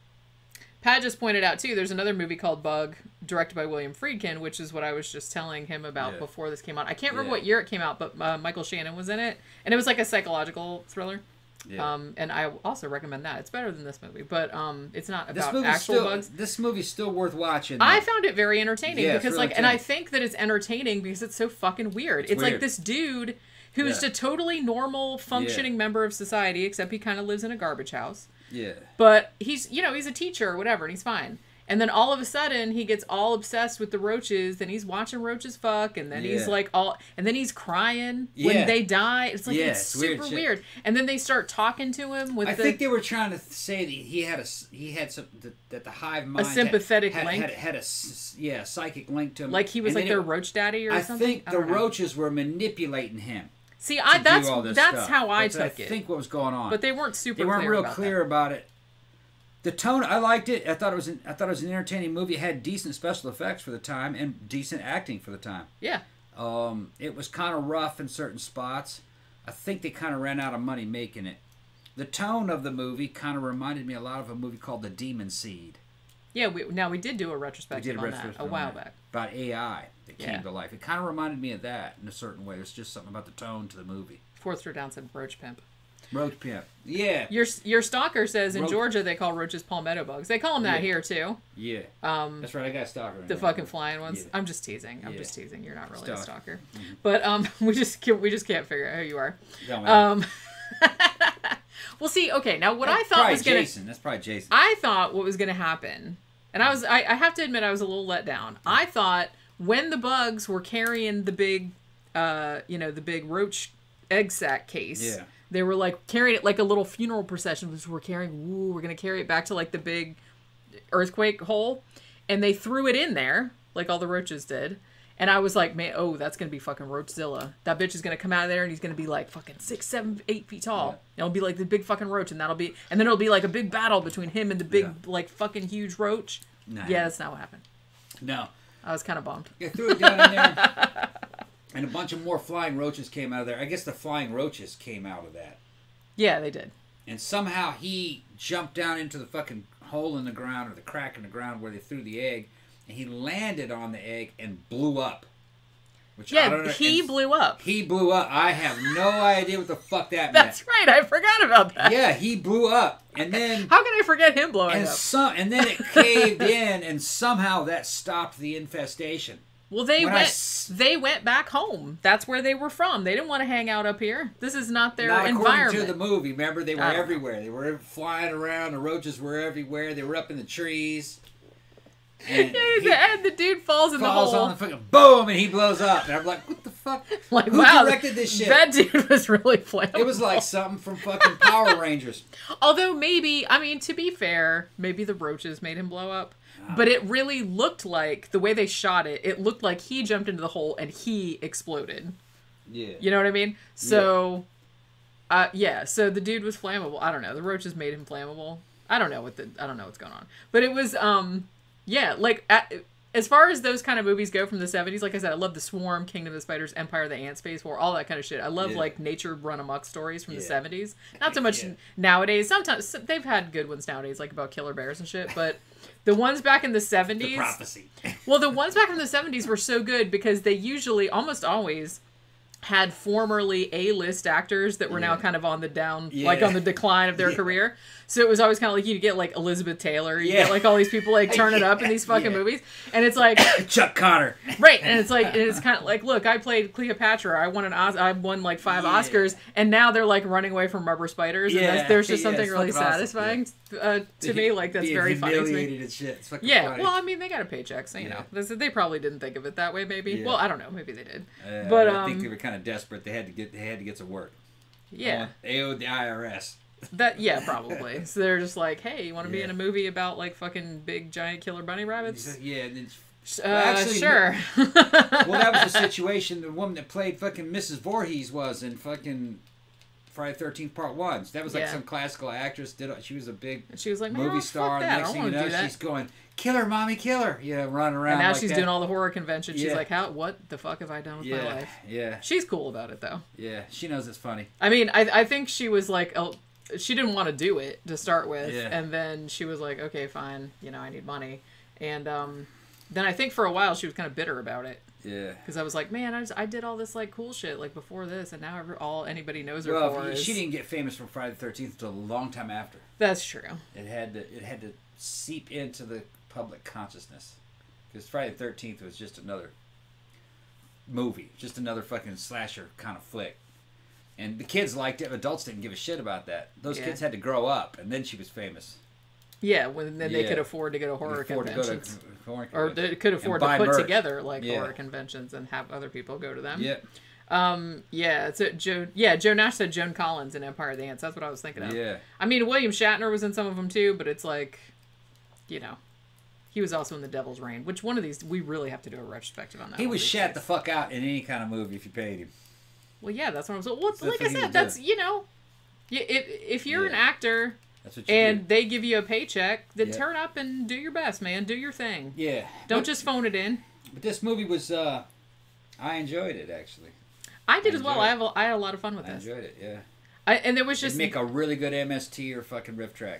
Pat just pointed out too. There's another movie called Bug, directed by William Friedkin, which is what I was just telling him about Yeah. before this came out. I can't remember Yeah. what year it came out, but uh, Michael Shannon was in it, and it was like a psychological thriller. Yeah. Um, and I also recommend that. It's better than this movie, but um, it's not this about movie's actual still bugs. this movie's still worth watching. I though. found it very entertaining Yeah, it's because, really like, and I entertaining. think that it's entertaining because it's so fucking weird. It's, like weird. this dude who's Yeah. a totally normal, functioning member of society, except he kind of lives in a garbage house. Yeah. But he's, you know, he's a teacher or whatever, and he's fine. And then all of a sudden, he gets all obsessed with the roaches, and he's watching roaches fuck, and then he's Yeah. like all, and then he's crying Yeah. when they die. It's like, Yeah, it's it's weird super shit. weird. And then they start talking to him with I the, think they were trying to say that he had a s- he had some that, that the hive mind had- sympathetic had, link? had, had a s- yeah psychic link to him. like he was And like then their it- roach daddy or I something. think the don't know. roaches were manipulating him. See, to I do that's all this that's stuff. how I That's, took I it. think what was going on. But they weren't super. they weren't clear real about clear that. about it. The tone, I liked it. I thought it was an, I thought it was an entertaining movie. It had decent special effects for the time and decent acting for the time. Yeah. Um, it was kind of rough in certain spots. I think they kind of ran out of money making it. The tone of the movie kind of reminded me a lot of a movie called The Demon Seed. Yeah, we, now we did do a We retrospective did a on retrospective that a on while that, back. about A I that came Yeah. to life. It kind of reminded me of that in a certain way. There's just something about the tone to the movie. Fourth through down said roach pimp. Roach Pimp. Yeah. Your your stalker says in Roach- Georgia they call roaches palmetto bugs. They call them that Yeah. here too. Yeah. Um, That's right. I got a stalker. in the there. fucking flying ones. Yeah. I'm just teasing. I'm Yeah. just teasing. You're not really a Stalker. stalker, but um, we just can't, we just can't figure out who you are. Don't matter. Um, well, see, okay, now what I That's thought probably was gonna, Jason. That's probably Jason. I thought what was gonna happen, and I was, I, I have to admit, I was a little let down. I thought when the bugs were carrying the big, uh, you know, the big roach egg sac case. Yeah. They were like carrying it like a little funeral procession, which we're carrying. Woo, we're gonna carry it back to like the big earthquake hole, and they threw it in there like all the roaches did. And I was like, man, oh, that's gonna be fucking Roachzilla. That bitch is gonna come out of there, and he's gonna be like fucking six, seven, eight feet tall. Yeah. And it'll be like the big fucking roach, and that'll be, and then it'll be like a big battle between him and the big, Yeah. like fucking huge roach. Nah. Yeah, that's not what happened. No. I was kind of bummed. They threw it down in there, and a bunch of more flying roaches came out of there. I guess the flying roaches came out of that. Yeah, they did. And somehow he jumped down into the fucking hole in the ground or the crack in the ground where they threw the egg, and he landed on the egg and blew up. Which I don't Yeah, know, he and blew up. He blew up. I have no idea what the fuck that That's right. I forgot about that. meant. Yeah, he blew up, and then How can I forget him blowing and up? some, and then it caved in, and somehow that stopped the infestation. Well, they When I went. s- They went back home. That's where they were from. They didn't want to hang out up here. This is not their Not environment. according to the movie. Remember, they were I don't know. everywhere. They were flying around. The roaches were everywhere. They were up in the trees. And Yeah, he and the dude falls in falls the hole. on the fucking boom, and he blows up. And I'm like, what the fuck? Like, Who wow, directed this shit? That dude was really flammable. It was like something from fucking Power Rangers. Although maybe, I mean, to be fair, maybe the roaches made him blow up. But it really looked like, the way they shot it, it looked like he jumped into the hole and he exploded. Yeah. You know what I mean? So, uh, yeah, so the dude was flammable. I don't know. The roaches made him flammable. I don't know what the, I don't know what's going on. But it was, um, yeah, like, at, as far as those kind of movies go from the seventies, like I said, I love The Swarm, Kingdom of the Spiders, Empire of the Ant, Space War, all that kind of shit. I love Yeah. like nature run amok stories from Yeah. the seventies. Not so much Yeah. nowadays. Sometimes they've had good ones nowadays, like about killer bears and shit, but the ones back in the seventies, The Prophecy. well, the ones back in the seventies were so good because they usually, almost always, had formerly A-list actors that were now Yeah. kind of on the down, Yeah. like on the decline of their Yeah. career. So it was always kind of like, you get like Elizabeth Taylor, you Yeah. get like all these people like turning up in these fucking Yeah. movies. And it's like, Chuck Connor. right. And it's like, and it's kind of like, look, I played Cleopatra. I won an Os- I won like five Yeah. Oscars. And now they're like running away from rubber spiders. And Yeah. that's, there's just Yeah, something it's really fucking awesome. satisfying uh, to me. Like that's Being very funny to me. humiliated and shit. It's fucking Yeah, funny. well, I mean, they got a paycheck, so you Yeah. know, This- they probably didn't think of it that way. Maybe. Yeah. Well, I don't know. Maybe they did. Uh, but I think um, they were kind of desperate. They had to get. They had to get some work. yeah, They owed the I R S. that yeah, probably. So they're just like, hey, you want to be Yeah. in a movie about like fucking big giant killer bunny rabbits? Yeah, and then, Uh, actually, sure. well, that was the situation. The woman that played fucking Missus Voorhees was in fucking Friday the thirteenth Part One. That was like Yeah. some classical actress. Did she was a big And she was like, man, movie oh, star. Fuck The that. next I thing don't you want know, to do that. she's going, "Kill her, mommy, kill her!" Yeah, running around. And now like she's that. doing all the horror conventions. She's Yeah. like, how? What the fuck have I done with Yeah, my life? yeah, She's cool about it though. yeah. She knows it's funny. I mean, I I think she was like, oh, she didn't want to do it to start with, Yeah. and then she was like, okay, fine, you know, I need money, and um, then I think for a while she was kind of bitter about it. Yeah. Because I was like, man, I, just, I did all this like cool shit like before this, and now every, all anybody knows her Well, for is... she didn't get famous from Friday the thirteenth until a long time after. That's true. It had to. It had to seep into the public consciousness, because Friday the thirteenth was just another movie, just another fucking slasher kind of flick, and the kids liked it. Adults didn't give a shit about that. Those Yeah. kids had to grow up, and then she was famous. Yeah, when then they Yeah. could afford to go to horror Afford to go to conventions, horror or conventions. they could afford to buy put merch. together like Yeah. horror conventions and have other people go to them. Yeah, Um. Yeah. So Joe. Yeah. Joe Nash said Joan Collins in Empire of the Ants. That's what I was thinking of. yeah. I mean, William Shatner was in some of them too, but it's like, you know, he was also in The Devil's Reign. Which one of these we really have to do a retrospective on that? He one was of these shat days. the fuck out in any kind of movie if you paid him. Well, yeah, that's what I was. Well, it's- That's like what I he said, would that's do. you know, y- if if you're an Yeah. actor That's what you and do. they give you a paycheck, then Yeah. turn up and do your best, man. Do your thing. Yeah. Don't but, just phone it in. But this movie was. uh I enjoyed it actually. I did I as well. enjoyed I have a, I had a lot of fun with I this. enjoyed it. Yeah. I, and there was Just just. make a really good M S T or fucking riff track.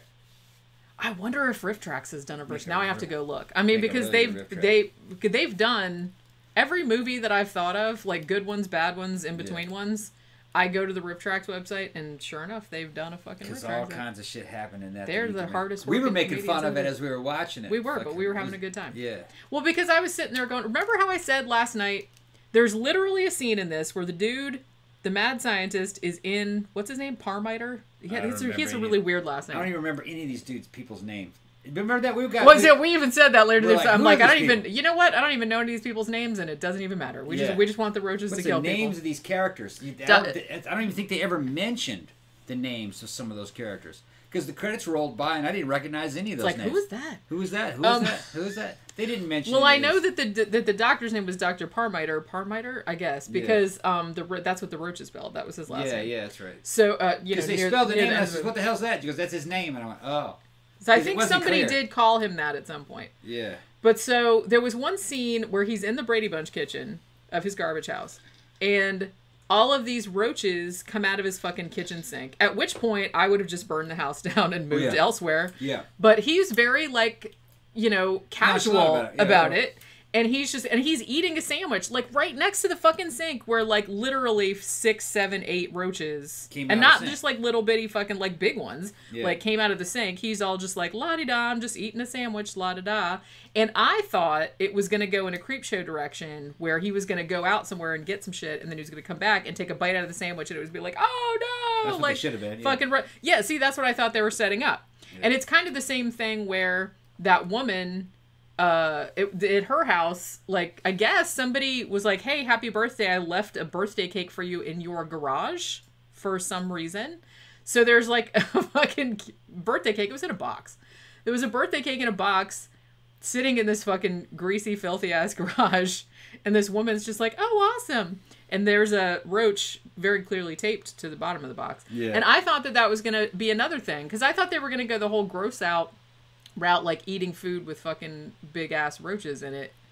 I wonder if Riff Tracks has done a Make version. a Now I have to riff- go look. I mean, make a because really good they've riff they they've done every movie that I've thought of, like good ones, bad ones, in between ones. I go to the Riff Tracks website, and sure enough, they've done a fucking Riff Because all Tracks. kinds of shit happened in that. They're that you the can- hardest We were working making fun comedians of it ever. as we were watching it. We were, but Fucking- we were it having was- a good time. Yeah. Well, because I was sitting there going, remember how I said last night, there's literally a scene in this where the dude, the mad scientist, is in, what's his name, Parmiter? He, I don't has, he has a remember really any- weird last I name. don't even remember any of these dudes' people's names. Remember that we got. Was we, it? We even said that later. We're This like, I'm who like, are I don't these even. You know what? I don't even know any of these people's names, and it doesn't even matter. We Yeah. just we just want the roaches What's to the kill names people. of these characters? You- I Du- don't, I don't even think they ever mentioned the names of some of those characters because the credits rolled by and I didn't recognize any of It's those like, names. who is that? Who is that? Who is Um, that? Who is that? They didn't mention. Well, I any of know these. that the that the doctor's name was Doctor Parmiter. Parmiter, I guess, Yeah. because um the ro- that's what the roach is spelled. That was his last Yeah, name. yeah, that's right. So uh you know Because they near- spelled the near name. the And I end said, of it. "What the hell's that?" She goes, "That's his name." And I went, "Oh, So I 'cause it think wasn't somebody clear. did call him that at some point. yeah." But so there was one scene where he's in the Brady Bunch kitchen of his garbage house, and all of these roaches come out of his fucking kitchen sink. At which point, I would have just burned the house down and moved yeah. elsewhere. Yeah. But he's very like, you know, casual Nonchalant about about it. it, yeah. And he's just, and he's eating a sandwich, like right next to the fucking sink where like literally six, seven, eight roaches, Came and out of not the sink. just like little bitty fucking like big ones, Yeah. like came out of the sink. He's all just like, la-di-da, I'm just eating a sandwich, la-da-da. And I thought it was going to go in a creep show direction where he was going to go out somewhere and get some shit and then he was going to come back and take a bite out of the sandwich and it was be like, oh no! That's what like, they should have been. Yeah. Fucking ro- yeah, see, that's what I thought they were setting up. And it's kind of the same thing where that woman, uh, it, at her house, like, I guess somebody was like, hey, happy birthday. I left a birthday cake for you in your garage for some reason. So there's like a fucking birthday cake. It was in a box. There was a birthday cake in a box sitting in this fucking greasy, filthy ass garage. And this woman's just like, oh, awesome. And there's a roach very clearly taped to the bottom of the box. Yeah. And I thought that that was going to be another thing. Because I thought they were going to go the whole gross out route, like eating food with fucking big ass roaches in it.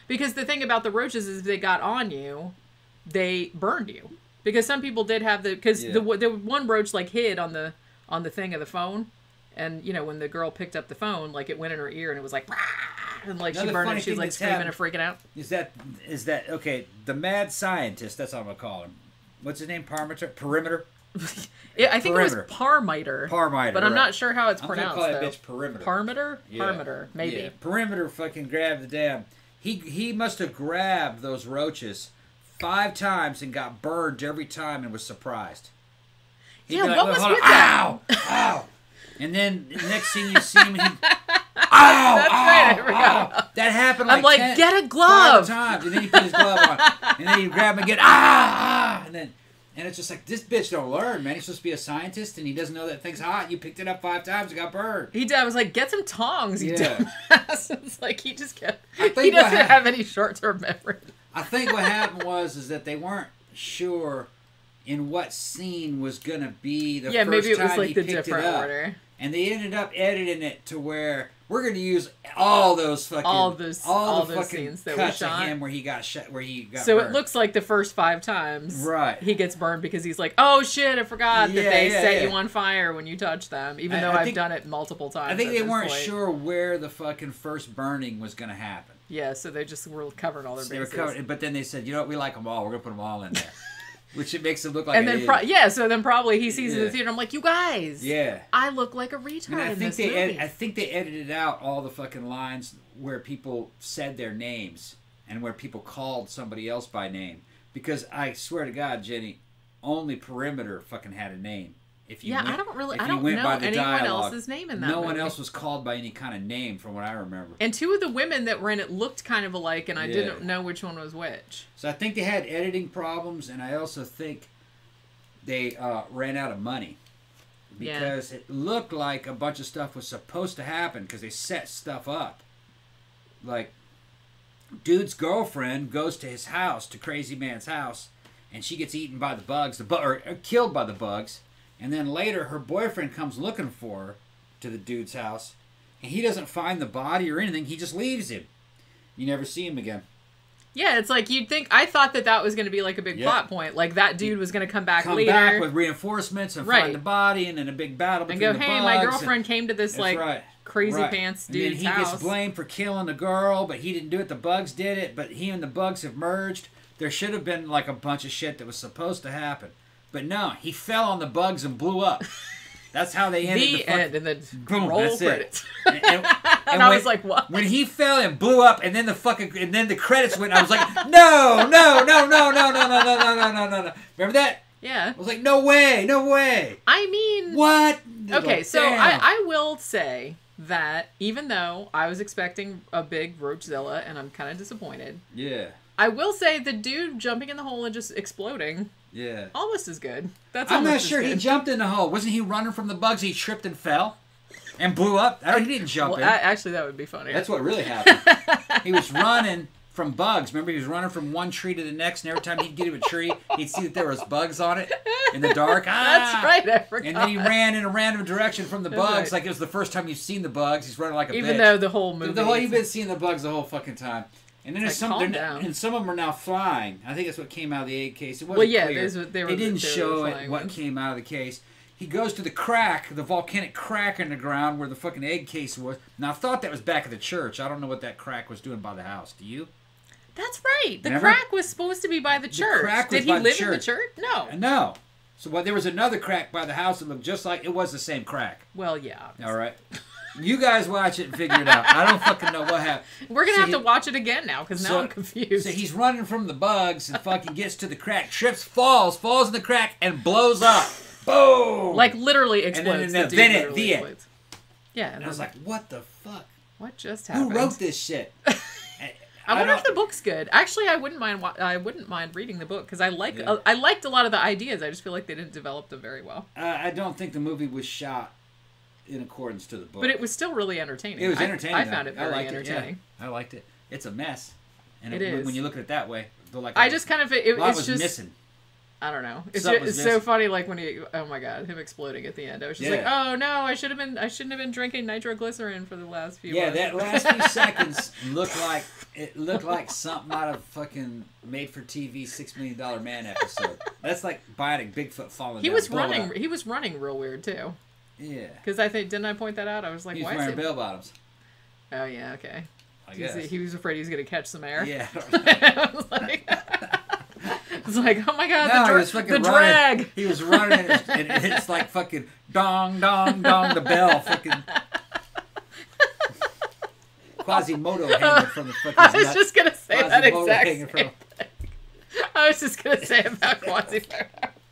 Because the thing about the roaches is if they got on you, they burned you. Because some people did have the because Yeah. the the one roach like hid on the on the thing of the phone, and you know when the girl picked up the phone, like it went in her ear and it was like, "Rah!" and like she Another burned funny and she was thing like that's screaming happened- and freaking out. Is that is that okay? The mad scientist. That's what I'm gonna call him. What's his name? Perimeter. Perimeter. Yeah, I think Perimeter. it was Parmiter. Parmiter. But I'm right. not sure how it's I'm gonna pronounced. call that though. bitch perimeter. Parmiter? Yeah. Parmiter, maybe. Yeah. Perimeter fucking grabbed the damn. He he must have grabbed those roaches five times and got burned every time and was surprised. He'd Yeah, be like, what "Look, was hold with on. that?" Ow! Ow! And then the next thing you see him, he, ow! That's ow! right, I forgot Ow! That happened like I'm like, ten, get a five glove. times, and then he put his glove on, and then you grab him again, ah! ah! And then. And it's just like, this bitch don't learn, man. He's supposed to be a scientist, and he doesn't know that thing's hot. You picked it up five times and got burned. He did. I was like, get some tongs, you Yeah. dumbass. It's like he just kept. I think He what doesn't hap- have any short-term memory. I think what happened was is that they weren't sure in what scene was going to be the Yeah, first maybe it was time like he the picked different it up. order. And they ended up editing it to where we're going to use all those fucking All those- all, all the those fucking scenes that we cuts shot. of him where he got shot, where he got So burned. it looks like the first five times, Right. he gets burned because he's like, "Oh shit, I forgot Yeah, that they yeah, set yeah. you on fire when you touch them." Even I- though I I've think- done it multiple times. I think at they this weren't point. sure where the fucking first burning was going to happen. Yeah, so they just were covering all their So they were bases. covered, but then they said, you know what, we like them all. We're going to put them all in there. Which it makes them look like and an then, pro- idiot. yeah, so then probably he sees it in Yeah. the theater. I'm like, you guys, Yeah. I look like a retard And I in think this they movie. ed- I think they edited out all the fucking lines where people said their names and where people called somebody else by name, because I swear to God, Jenny, only Perimeter fucking had a name. If you yeah, went, I don't really, if I you don't went know by the anyone dialogue, else's name in that no movie. one else was called by any kind of name, from what I remember. And two of the women that were in it looked kind of alike, and I Yeah. didn't know which one was which. So I think they had editing problems, and I also think they uh, ran out of money. Yeah. Because it looked like a bunch of stuff was supposed to happen because they set stuff up. Like, dude's girlfriend goes to his house, to Crazy Man's house, and she gets eaten by the bugs, the bu- or, or killed by the bugs. And then later, her boyfriend comes looking for her to the dude's house, and he doesn't find the body or anything. He just leaves him. You never see him again. Yeah, it's like you'd think. I thought that that was going to be like a big Yeah. plot point. Like that dude was going to come back Come later back with reinforcements and Right. find the body, and then a big battle and between go, the "Hey, bugs. my and- girlfriend came to this That's like right. crazy Right. pants And then dude's he house." gets blamed for killing the girl, but he didn't do it. The bugs did it, but he and the bugs have merged. There should have been like a bunch of shit that was supposed to happen, but no, he fell on the bugs and blew up. That's how they ended the, the, fuck- end, and then Boom, roll that's it. credits. And, and- And and I when- was like, "What?" When he fell and blew up, and then the fucking, and then the credits went. I was like, no, no, no, no, no, no, no, no, no, no, no, no, no. Remember that? Yeah, I was like, no way, no way. I mean, What? okay, Like, so damn. I, I will say that even though I was expecting a big Roachzilla, and I'm kind of disappointed, Yeah, I will say the dude jumping in the hole and just exploding, yeah. almost as good. That's I'm not almost as sure. He good. jumped in the hole. Wasn't he running from the bugs? He tripped and fell, and blew up. I don't, he didn't jump Well, in. I, actually, that would be funny. That's what really happened. He was running from bugs. Remember, he was running from one tree to the next, and every time he'd get to a tree, he'd see that there was bugs on it in the dark. Ah! That's right, I forgot. And then he ran in a random direction from the That's bugs, right. like it was the first time you've seen the bugs. He's running like a Even bitch. though the whole movie. The whole you've been seeing the bugs the whole fucking time. And then there's Like, some, calm they're- down. and some of them are now flying. I think that's what came out of the egg case. It wasn't Well, yeah, clear. those were- they were They the- didn't they were the show it flying what ones. came out of the case. He goes to the crack, the volcanic crack in the ground where the fucking egg case was. Now I thought that was back at the church. I don't know what that crack was doing by the house. Do you? That's right. The Remember? crack was supposed to be by the church. crack was Did he by the live in the church. church? No. No. So well, there was another crack by the house that looked just like it was the same crack. Well, yeah. All right. You guys watch it and figure it out. I don't fucking know what happened. We're gonna So have he- to watch it again now because now so- I'm confused. So he's running from the bugs and fucking gets to the crack, trips, falls, falls in the crack, and blows up. Boom! like literally then- explodes. then- the dude then it- literally the end. explodes. Yeah, and And I was like, what the fuck? what just Who happened? wrote this shit? I wonder if don't- the book's good. Actually, I wouldn't mind. wa- I wouldn't mind reading the book because I like. Yeah. I liked a lot of the ideas. I just feel like they didn't develop them very well. Uh, I don't think the movie was shot in accordance to the book. But it was still really entertaining. It was I- entertaining. I, though. found it I very liked entertaining. It, yeah. I liked it. It's a mess. And It it, is. when you look at it that way, though, like I just kind of it, a lot it's was just missing. I don't know. It's, Something just, was it's so missing. funny, like when he, oh my god, him exploding at the end. I was just Yeah. like, oh no, I should have been, I shouldn't have been drinking nitroglycerin for the last few. Yeah, months. that last few seconds looked like it looked like something out of fucking made for T V Six Million Dollar Man episode. That's like Bionic Bigfoot falling. He down, was blowing running. up. He was running real weird too. Yeah, Because I think, didn't I point that out? I was like, he was why is wearing it? bell bottoms. Oh yeah, okay. I He's- guess. He was afraid he was gonna catch some air. Yeah. I was like, it's like, oh my god, No, the, he dra- was fucking the running. drag. He was running, and it's, and it's like fucking dong, dong, dong. The bell, fucking Quasimodo hanging from the fucking. I was nut. just gonna say that Quasimodo exact hanging same from- thing. I was just gonna say about Quasimodo.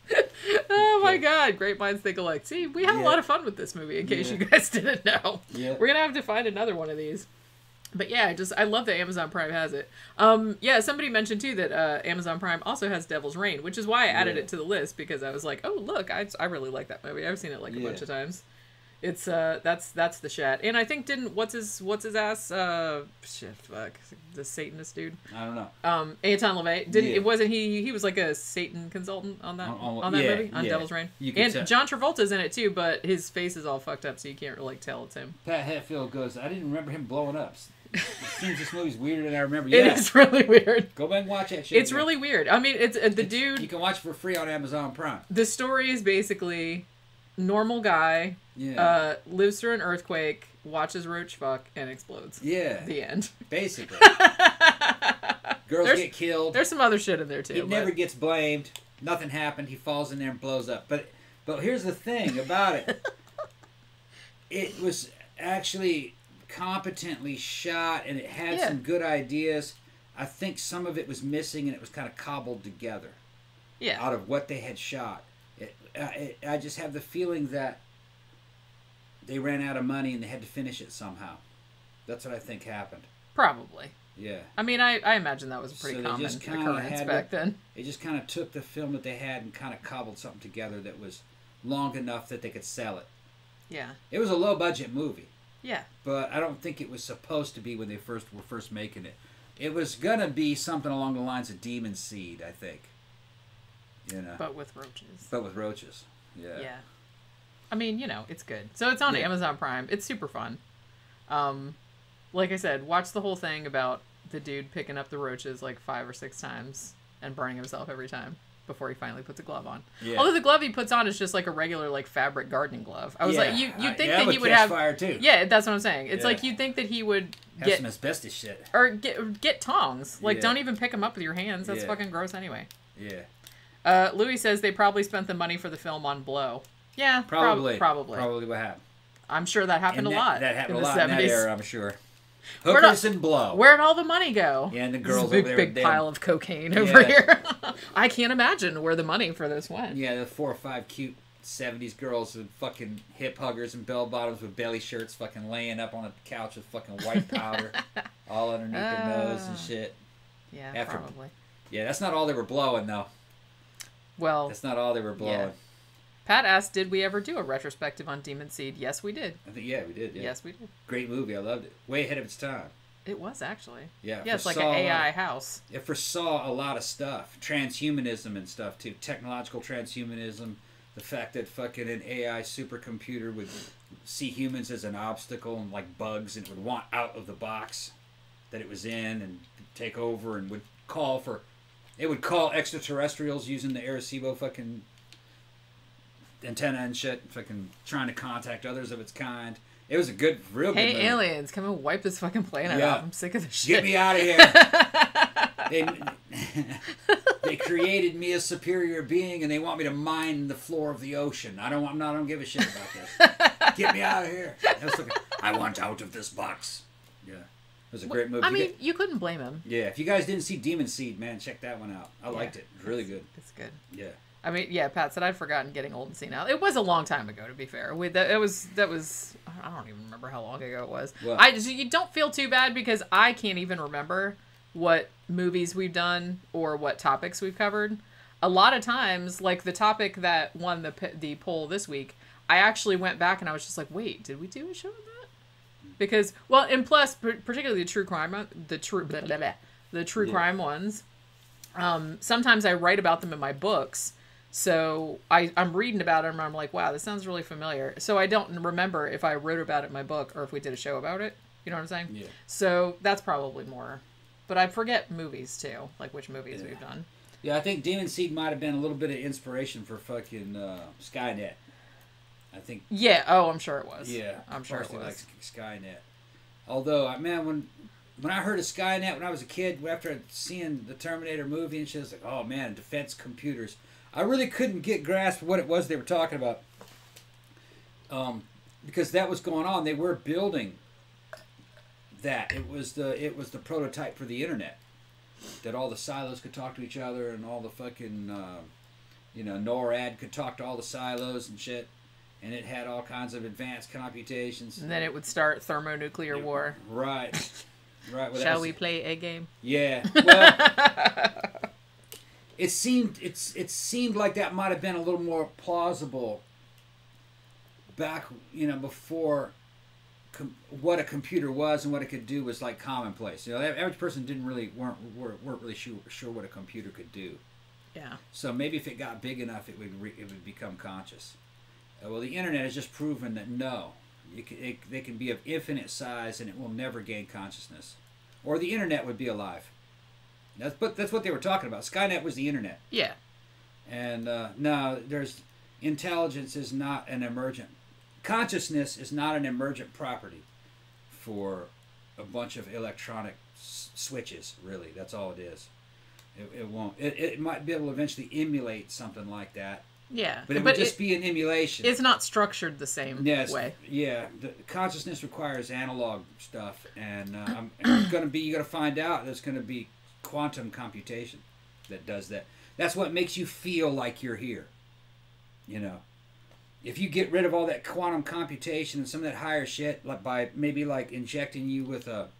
Oh my god, great minds think alike. See, we had Yeah. a lot of fun with this movie, in case Yeah. you guys didn't know. Yeah. We're gonna have to find another one of these. But yeah, I just I love that Amazon Prime has it. Um, yeah, somebody mentioned too that uh, Amazon Prime also has Devil's Reign, which is why I added Yeah. it to the list, because I was like, oh look, I, I really like that movie. I've seen it like a Yeah. bunch of times. It's uh that's that's the shat. And I think didn't what's his what's his ass uh shit fuck the Satanist dude I don't know. um Anton LaVey didn't Yeah. it wasn't he he was like a Satan consultant on that On- on, on- that yeah, movie on yeah. Devil's Reign, You can and tell. John Travolta's in it too, but his face is all fucked up so you can't really tell it's him. Pat Hatfield goes, I didn't remember him blowing up. It seems this movie's weirder than I remember. It Yeah. is really weird. Go back and watch that shit. It's again. really weird. I mean, it's uh, the It's- dude. You can watch it for free on Amazon Prime. The story is basically normal guy Yeah. uh lives through an earthquake, watches roach fuck, and explodes. yeah. The end. Basically. Girls There's- get killed. There's some other shit in there too. He but- never gets blamed. Nothing happened. He falls in there and blows up. But but here's the thing about it. It was actually competently shot, and it had Yeah. some good ideas. I think some of it was missing, and it was kind of cobbled together Yeah. out of what they had shot. It, I, it, I just have the feeling that they ran out of money and they had to finish it somehow. That's what I think happened. Probably. Yeah. I mean, I, I imagine that was a pretty So they common just kinda occurrence had back to- then. They just kind of took the film that they had and kind of cobbled something together that was long enough that they could sell it. Yeah. It was a low budget movie, Yeah. but I don't think it was supposed to be when they first were first making it. It was gonna be something along the lines of Demon Seed, I think. You know, but, But with roaches. with roaches. Yeah. Yeah. I mean, you know, it's good. So it's on Yeah. Amazon Prime. It's super fun. Um, like I said, watch the whole thing about the dude picking up the roaches like five or six times and burning himself every time before he finally puts a glove on. Yeah. Although the glove he puts on is just like a regular like fabric gardening glove. I was Yeah. like, you Uh, you'd think yeah, that would he would catch have. fire too. Yeah, that's what I'm saying. It's Yeah. like you'd think that he would Have get some asbestos shit. or get get tongs. Like Yeah. don't even pick them up with your hands. That's Yeah. fucking gross anyway. Yeah. Uh, Louis says they probably spent the money for the film on blow. Yeah, prob- Probably. probably. Probably what happened. I'm sure that happened And a that, lot. That happened in a the lot in that seventies. era, I'm sure. Where'd Hookers and blow. Where'd all the money go? Yeah, and the This girls is a big, over there big with them. pile of cocaine over Yeah. here. I can't imagine where the money for this went. Yeah, the four or five cute seventies girls with fucking hip huggers and bell bottoms with belly shirts fucking laying up on a couch with fucking white powder all underneath their nose and Ah. shit. Yeah, After- probably. Yeah, that's not all they were blowing, though. Well, That's not all they were blowing. Pat asked, did we ever do a retrospective on Demon Seed? Yes, we did. I think, yeah, we did. Yeah. Yes, we did. Great movie. I loved it. Way ahead of its time. It was actually. Yeah. Yeah, it's like foresaw an a A lot I of- house. It foresaw a lot of stuff. Transhumanism and stuff, too. Technological transhumanism. The fact that fucking an A I supercomputer would see humans as an obstacle and like bugs and would want out of the box that it was in and take over and would call for... It would call extraterrestrials using the Arecibo fucking antenna and shit, fucking trying to contact others of its kind. It was a good, real Hey, good movie. aliens, come and wipe this fucking planet Yeah. off. I'm sick of this Get shit. me out of here. they, they created me a superior being, and they want me to mine the floor of the ocean. I don't. I'm not. I don't give a shit about this. Get me out of here. I, was looking, I want out of this box. Yeah, it was a great movie. I You mean, guys- you couldn't blame him. yeah. If you guys didn't see Demon Seed, man, check that one out. I Yeah. liked it. Really good. It's good. Yeah. I mean, yeah, Pat said I'd forgotten getting old and seen out. It was a long time ago, to be fair. We, that, it was that was I don't even remember how long ago it was. What? I just, you don't feel too bad because I can't even remember what movies we've done or what topics we've covered. A lot of times, like the topic that won the p- the poll this week, I actually went back and I was just like, wait, did we do a show on that? Because well, and plus, p- particularly the true crime, one- the true blah, blah, blah, the true Yeah. crime ones. Um, sometimes I write about them in my books. So I, I'm reading about it and I'm like, wow, this sounds really familiar. So I don't remember if I wrote about it in my book or if we did a show about it. You know what I'm saying? Yeah. So that's probably more. But I forget movies too, like which movies Yeah. we've done. Yeah, I think Demon Seed might have been a little bit of inspiration for fucking uh, Skynet. I think. Yeah. Oh, I'm sure it was. Yeah, I'm sure it partially was. like Skynet. Although, uh, man, when when I heard of Skynet when I was a kid, after seeing the Terminator movie and shit, I was like, oh man, defense computers. I really couldn't get grasp of what it was they were talking about. Um, because that was going on. They were building that. It was the it was the prototype for the internet. That all the silos could talk to each other and all the fucking, uh, you know, NORAD could talk to all the silos and shit. And it had all kinds of advanced computations. And then it would start thermonuclear Yeah, war. Right. Right. Well, that Shall was- we play a game? Yeah. Well, it seemed it's it seemed like that might have been a little more plausible back, you know, before com- what a computer was and what it could do was like commonplace. You know, the average person didn't really weren't weren't, weren't really sure, sure what a computer could do. Yeah. So maybe if it got big enough, it would re- it would become conscious. Uh, well, the internet has just proven that no, it, can, it they can be of infinite size and it will never gain consciousness, or the internet would be alive. That's but that's what they were talking about. Skynet was the internet, Yeah. and uh, no, there's intelligence is not an emergent consciousness is not an emergent property for a bunch of electronic s- switches. Really, that's all it is. It, it won't. It, it might be able to eventually emulate something like that. Yeah. But it would just be an emulation. It's not structured the same yes, way. Yeah. The consciousness requires analog stuff, and uh, I'm, it's going to be. You got to find out. There's going to be quantum computation that does that. That's what makes you feel like you're here. You know, if you get rid of all that quantum computation and some of that higher shit, like by maybe like injecting you with a,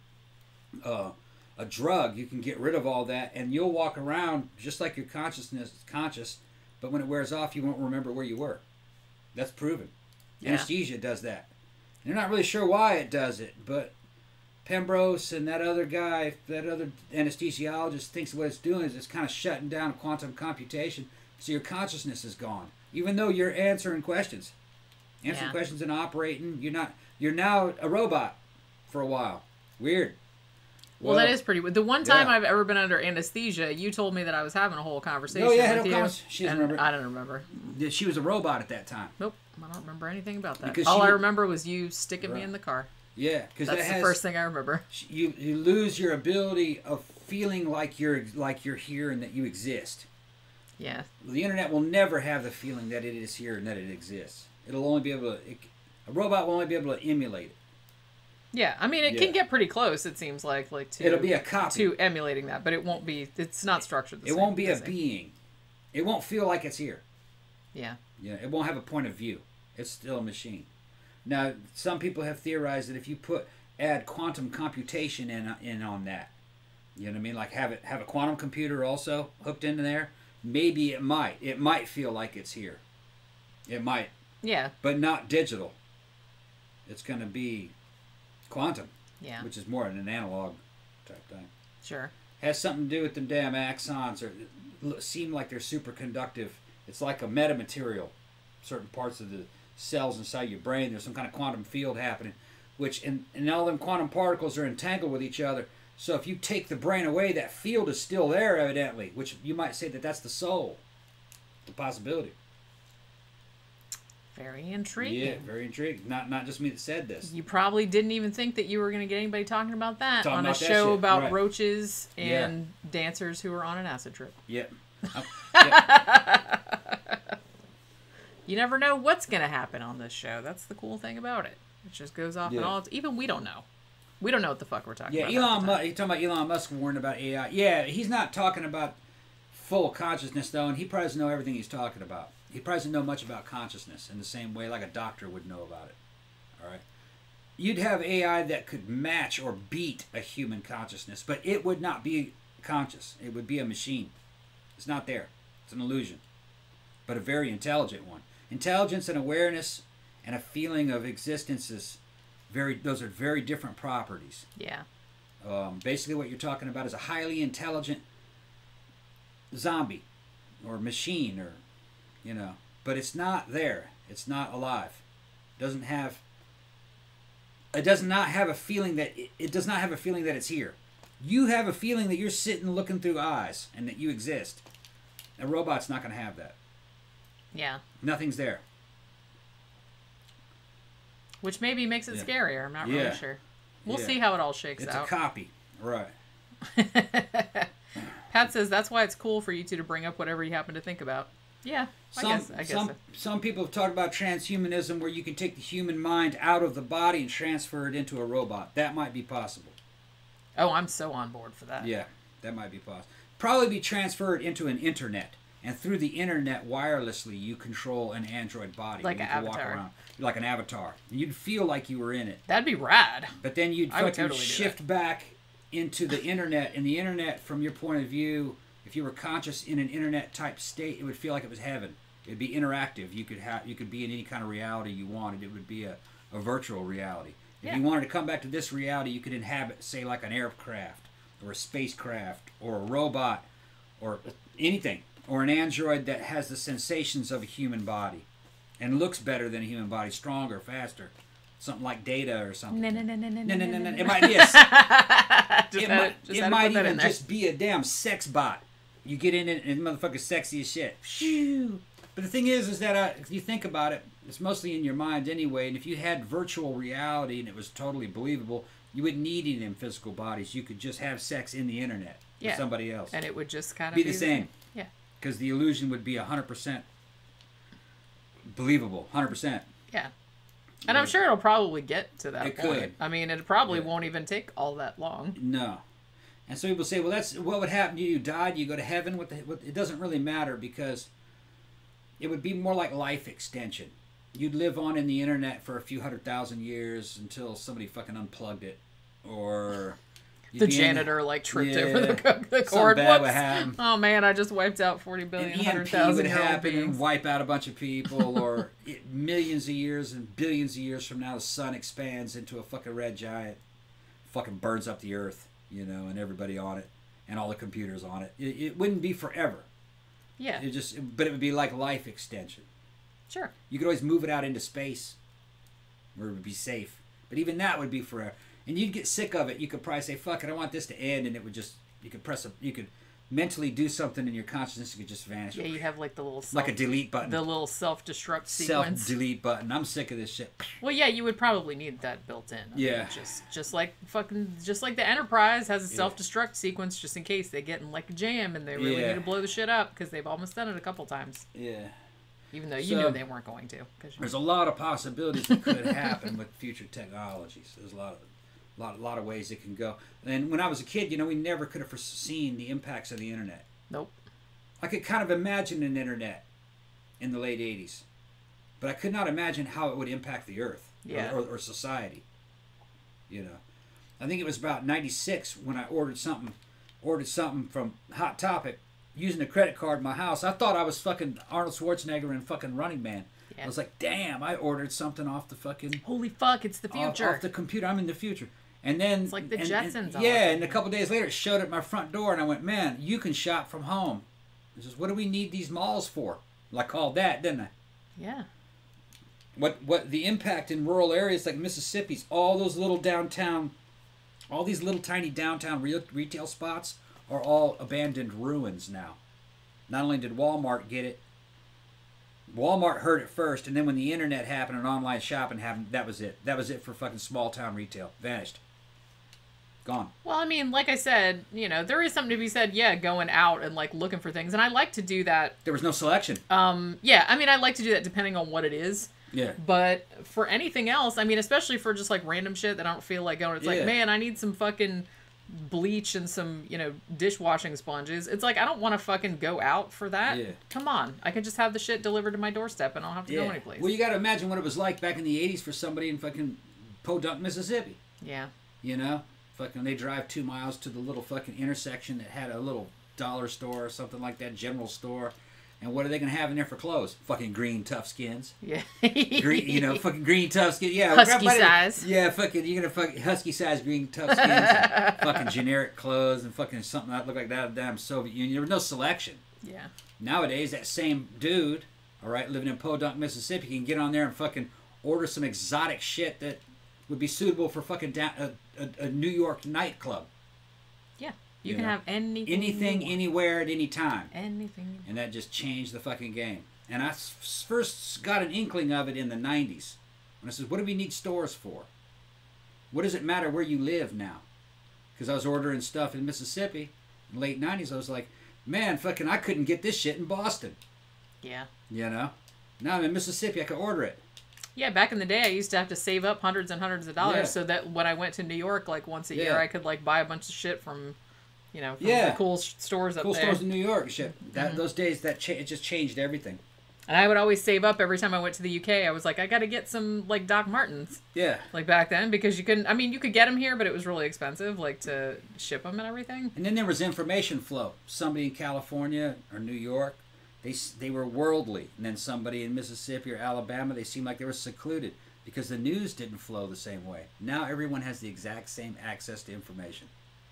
uh, a drug, you can get rid of all that, and you'll walk around just like your consciousness is conscious. But when it wears off, you won't remember where you were. That's proven. Yeah. Anesthesia does that. You're not really sure why it does it, but Pembrose and that other guy, that other anesthesiologist, thinks what it's doing is it's kind of shutting down quantum computation, so your consciousness is gone, even though you're answering questions, answering Yeah. questions and operating. You're not. You're now a robot for a while. Weird. Well, that is pretty weird. The one time yeah. I've ever been under anesthesia, you told me that I was having a whole conversation Oh, yeah, I had with a you. convers- she doesn't and remember. I don't remember. She was a robot at that time. Nope. I don't remember anything about that. Because All she I did- remember was you sticking me Right. in the car. Yeah, because That's that the has, first thing I remember. You you lose your ability of feeling like you're like you're here and that you exist. Yeah. The internet will never have the feeling that it is here and that it exists. It'll only be able to. It, a robot will only be able to emulate it. Yeah. I mean, it Yeah. can get pretty close. It seems like like to It'll be a copy. to emulating that, but it won't be. It's not structured the It same. won't be the a same. being. It won't feel like it's here. Yeah. Yeah, it won't have a point of view. It's still a machine. Now, some people have theorized that if you put add quantum computation in in on that, you know what I mean, like have it have a quantum computer also hooked into there, maybe it might it might feel like it's here. It might, Yeah. but not digital. It's going to be quantum, Yeah. which is more an analog type thing. Sure. Has something to do with them damn axons, or l- seem like they're superconductive. It's like a metamaterial. Certain parts of the cells inside your brain, there's some kind of quantum field happening, which and, and all them quantum particles are entangled with each other. So if you take the brain away, that field is still there, evidently. Which you might say that that's the soul. The possibility. Very intriguing. Yeah, very intriguing. Not not just me that said this. You probably didn't even think that you were going to get anybody talking about that Talking on a about that show shit, about right. roaches Yeah. and dancers who were on an acid trip. Yep. Uh, yep. You never know what's going to happen on this show. That's the cool thing about it. It just goes off and Yeah. all. Even we don't know. We don't know what the fuck we're talking Yeah, about. Elon. half the Musk, time. you talking about Elon Musk warned about A I? Yeah, he's not talking about full consciousness though, and he probably doesn't know everything he's talking about. He probably doesn't know much about consciousness in the same way like a doctor would know about it. All right, you'd have A I that could match or beat a human consciousness, but it would not be conscious. It would be a machine. It's not there. It's an illusion, but a very intelligent one. Intelligence and awareness and a feeling of existence is very. Those are very different properties. Yeah. Um, basically, what you're talking about is a highly intelligent zombie or machine or You know, but it's not there. It's not alive. It doesn't have. It does not have a feeling that it, it does not have a feeling that it's here. You have a feeling that you're sitting looking through eyes and that you exist. A robot's not going to have that. Yeah. Nothing's there. Which maybe makes it Yeah. scarier. I'm not Yeah. really sure. We'll Yeah. see how it all shakes It's out. a copy. Right. Pat says that's why it's cool for you two to bring up whatever you happen to think about. Yeah, I Some, guess. I guess some, so. some people have talked about transhumanism where you can take the human mind out of the body and transfer it into a robot. That might be possible. Oh, I'm so on board for that. Yeah, that might be possible. Probably be transferred into an internet. And through the internet, wirelessly, you control an android body. Like you an can walk avatar. around like an avatar. And you'd feel like you were in it. That'd be rad. But then you'd I would fucking totally do shift back into the internet. And the internet, from your point of view, if you were conscious in an internet type state, it would feel like it was heaven. It'd be interactive. You could have, you could be in any kind of reality you wanted. It would be a, a virtual reality. If Yeah. you wanted to come back to this reality, you could inhabit, say, like an aircraft or a spacecraft or a robot or anything. Or an android that has the sensations of a human body and looks better than a human body, stronger, faster. Something like Data or something. No, no, no, no, no, No, no, no, no, no. no. It might be a, Just it had might, just it had to might put that even in there. just be a damn sex bot. You get in it and the motherfucker's sexy as shit. Phew. But the thing is, is that uh, if you think about it, it's mostly in your mind anyway. And if you had virtual reality and it was totally believable, you wouldn't need any of them physical bodies. You could just have sex in the internet Yeah. with somebody else. And it would just kind of Be the same. Yeah. Because the illusion would be one hundred percent believable. one hundred percent. Yeah. And I'm sure it'll probably get to that It point. could. I mean, it probably Yeah. won't even take all that long. No. And so people say, well, that's what would happen to you. You died, you go to heaven. What the, what, it doesn't really matter because it would be more like life extension. You'd live on in the internet for a few hundred thousand years until somebody fucking unplugged it. Or... you'd The be in- janitor like tripped Yeah. over the, co- the Something cord. bad would Whoops. happen. Oh man, I just wiped out forty billion, An one E M hundred P thousand would year old happen and beings. wipe out a bunch of people, or it, millions of years and billions of years from now, the sun expands into a fucking red giant, fucking burns up the earth, you know, and everybody on it, and all the computers on it. It, it wouldn't be forever. Yeah, It just, but it would be like life extension. sure. You could always move it out into space, where it would be safe. But even that would be forever. And you'd get sick of it. You could probably say, fuck it, I want this to end. And it would just, you could press a, you could mentally do something and your consciousness could just vanish. Yeah, you have like the little self, Like a delete button. the little self destruct sequence. Self-delete button. I'm sick of this shit. Well, yeah, you would probably need that built in. I mean, Yeah. just just like fucking just like the Enterprise has a Yeah. self destruct sequence just in case they get in like a jam and they really Yeah. need to blow the shit up because they've almost done it a couple times, Yeah. even though you So- knew they weren't going to. 'Cause you- There's a lot of possibilities that could happen with future technologies. There's a lot of, lot, lot of ways it can go. And when I was a kid, you know, we never could have foreseen the impacts of the internet. Nope. I could kind of imagine an internet in the late eighties, but I could not imagine how it would impact the earth Yeah. or, or, or society. You know, I think it was about ninety-six when I ordered something, ordered something from Hot Topic using a credit card in my house. I thought I was fucking Arnold Schwarzenegger and fucking Running Man. Yeah. I was like, damn, I ordered something off the fucking Holy fuck! It's the off, future. off the computer. I'm in the future. And then It's like the and- Jetsons and- all yeah, over. and a couple days later, it showed at my front door, and I went, "Man, you can shop from home." It says, "What do we need these malls for?" Well, I called that, didn't I? yeah. What what the impact in rural areas like Mississippi's, all those little downtown, all these little tiny downtown real, retail spots are all abandoned ruins now. Not only did Walmart get it, Walmart heard it first, and then when the internet happened and online shopping happened, that was it. That was it for fucking small town retail. Vanished. Gone. Well, I mean, like I said, you know, there is something to be said. Yeah, going out and like looking for things, and I like to do that. There was no selection. Um, yeah, I mean, I like to do that depending on what it is. Yeah. But for anything else, I mean, especially for just like random shit that I don't feel like going, it's Yeah. like, man, I need some fucking bleach and some, you know, dishwashing sponges. It's like, I don't want to fucking go out for that. Yeah. Come on. I can just have the shit delivered to my doorstep and I don't have to go anyplace. Well, you got to imagine what it was like back in the eighties for somebody in fucking Podunk, Mississippi. Yeah. You know? Fucking, they drive two miles to the little fucking intersection that had a little dollar store or something like that, general store. And what are they going to have in there for clothes? Fucking green tough skins. Yeah. Green, you know, fucking green tough skins. Yeah, Husky everybody- size. Yeah, fucking, you're going to fucking husky size green tough skins. And fucking generic clothes and fucking something that looked like that damn Soviet Union. There was no selection. Yeah. Nowadays, that same dude all right, living in Podunk, Mississippi, you can get on there and fucking order some exotic shit that would be suitable for fucking down, a, a, a New York nightclub. Yeah. You, You can know, have anything. Anything, you want. anywhere, at any time. Anything. you want. And that just changed the fucking game. And I s- first got an inkling of it in the nineties. When I said, what do we need stores for? What does it matter where you live now? Because I was ordering stuff in Mississippi in the late nineties. I was like, man, fucking, I couldn't get this shit in Boston. Yeah. You know? Now I'm in Mississippi, I can order it. Yeah, back in the day, I used to have to save up hundreds and hundreds of dollars Yeah. so that when I went to New York, like once a Yeah. year, I could like buy a bunch of shit from, you know, from Yeah. the cool sh- stores up Cool there. stores in New York and shit. That, Those days, that cha- it just changed everything. And I would always save up every time I went to the U K. I was like, I got to get some like Doc Martens, Yeah. like back then, because you couldn't. I mean, you could get them here, but it was really expensive, like to ship them and everything. And then there was information flow. Somebody in California or New York, they s- they were worldly. And then somebody in Mississippi or Alabama, they seemed like they were secluded because the news didn't flow the same way. Now everyone has the exact same access to information.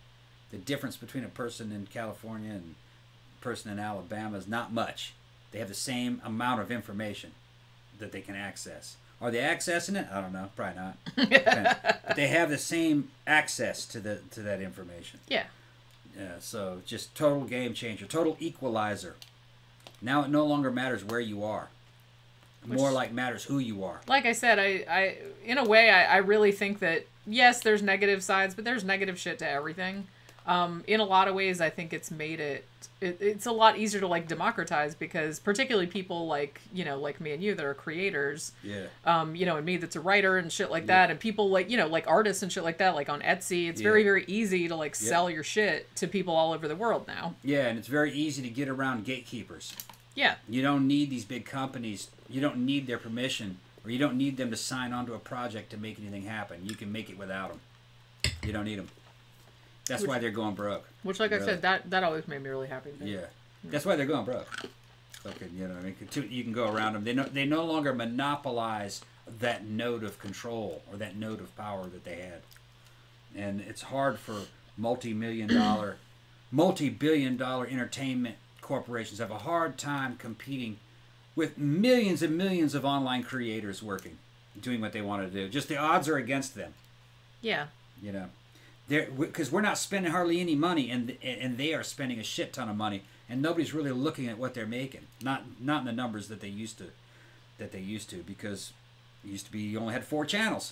The difference between a person in California and a person in Alabama is not much. They have the same amount of information that they can access. Are they accessing it? I don't know. Probably not. Depends. But they have the same access to the to that information. Yeah. Yeah, so just total game changer, total equalizer. Now it no longer matters where you are. More Which- like matters who you are. Like I said, I, I in a way, I, I really think that, yes, there's negative sides, but there's negative shit to everything. Um, in a lot of ways, I think it's made it, it, it's a lot easier to, like, democratize because particularly people like, you know, like me and you that are creators, Yeah. um, you know, and me that's a writer and shit like Yeah. that, and people like, you know, like artists and shit like that, like on Etsy, it's Yeah. very, very easy to, like, Yeah. sell your shit to people all over the world now. Yeah, and it's very easy to get around gatekeepers. Yeah. You don't need these big companies. You don't need their permission, or you don't need them to sign onto a project to make anything happen. You can make it without them. You don't need them. That's Which- why they're going broke. Which, like I Really. said, that, that always made me really happy. Yeah, that's why they're going broke. Fucking, you know, what I mean, you can go around them. They no, they no longer monopolize that node of control or that node of power that they had, and it's hard for multi-million dollar, multi-billion dollar entertainment corporations have a hard time competing with millions and millions of online creators working, doing what they want to do. Just the odds are against them. Yeah. You know, they're because we're not spending hardly any money, and and they are spending a shit ton of money, and nobody's really looking at what they're making. Not not in the numbers that they used to, that they used to, because it used to be you only had four channels.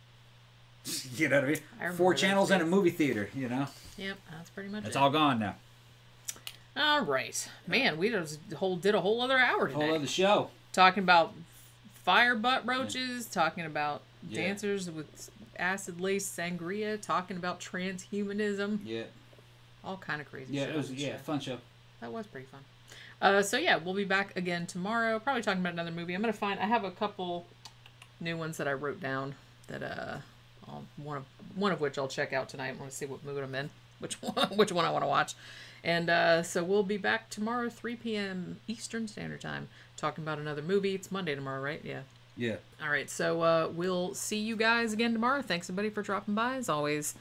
You know what I mean? I remember Four those channels and a days. movie theater. You know, Yep, that's pretty much it's it. all gone now. All right, man. We just whole did a whole other hour today Whole other show. talking about fire butt roaches, talking about Yeah. dancers with acid laced sangria, talking about transhumanism, Yeah, all kind of crazy. yeah, shit it was on the yeah show. fun show. That was pretty fun. Uh, so yeah, we'll be back again tomorrow. Probably talking about another movie. I'm gonna find. I have a couple new ones that I wrote down that uh, I'll, one of one of which I'll check out tonight. I want to see what mood I'm in, which one, which one I want to watch. And uh, so we'll be back tomorrow, three p.m. Eastern Standard Time, talking about another movie. It's Monday tomorrow, right? Yeah. Yeah. All right. So uh, we'll see you guys again tomorrow. Thanks, everybody, for dropping by. As always,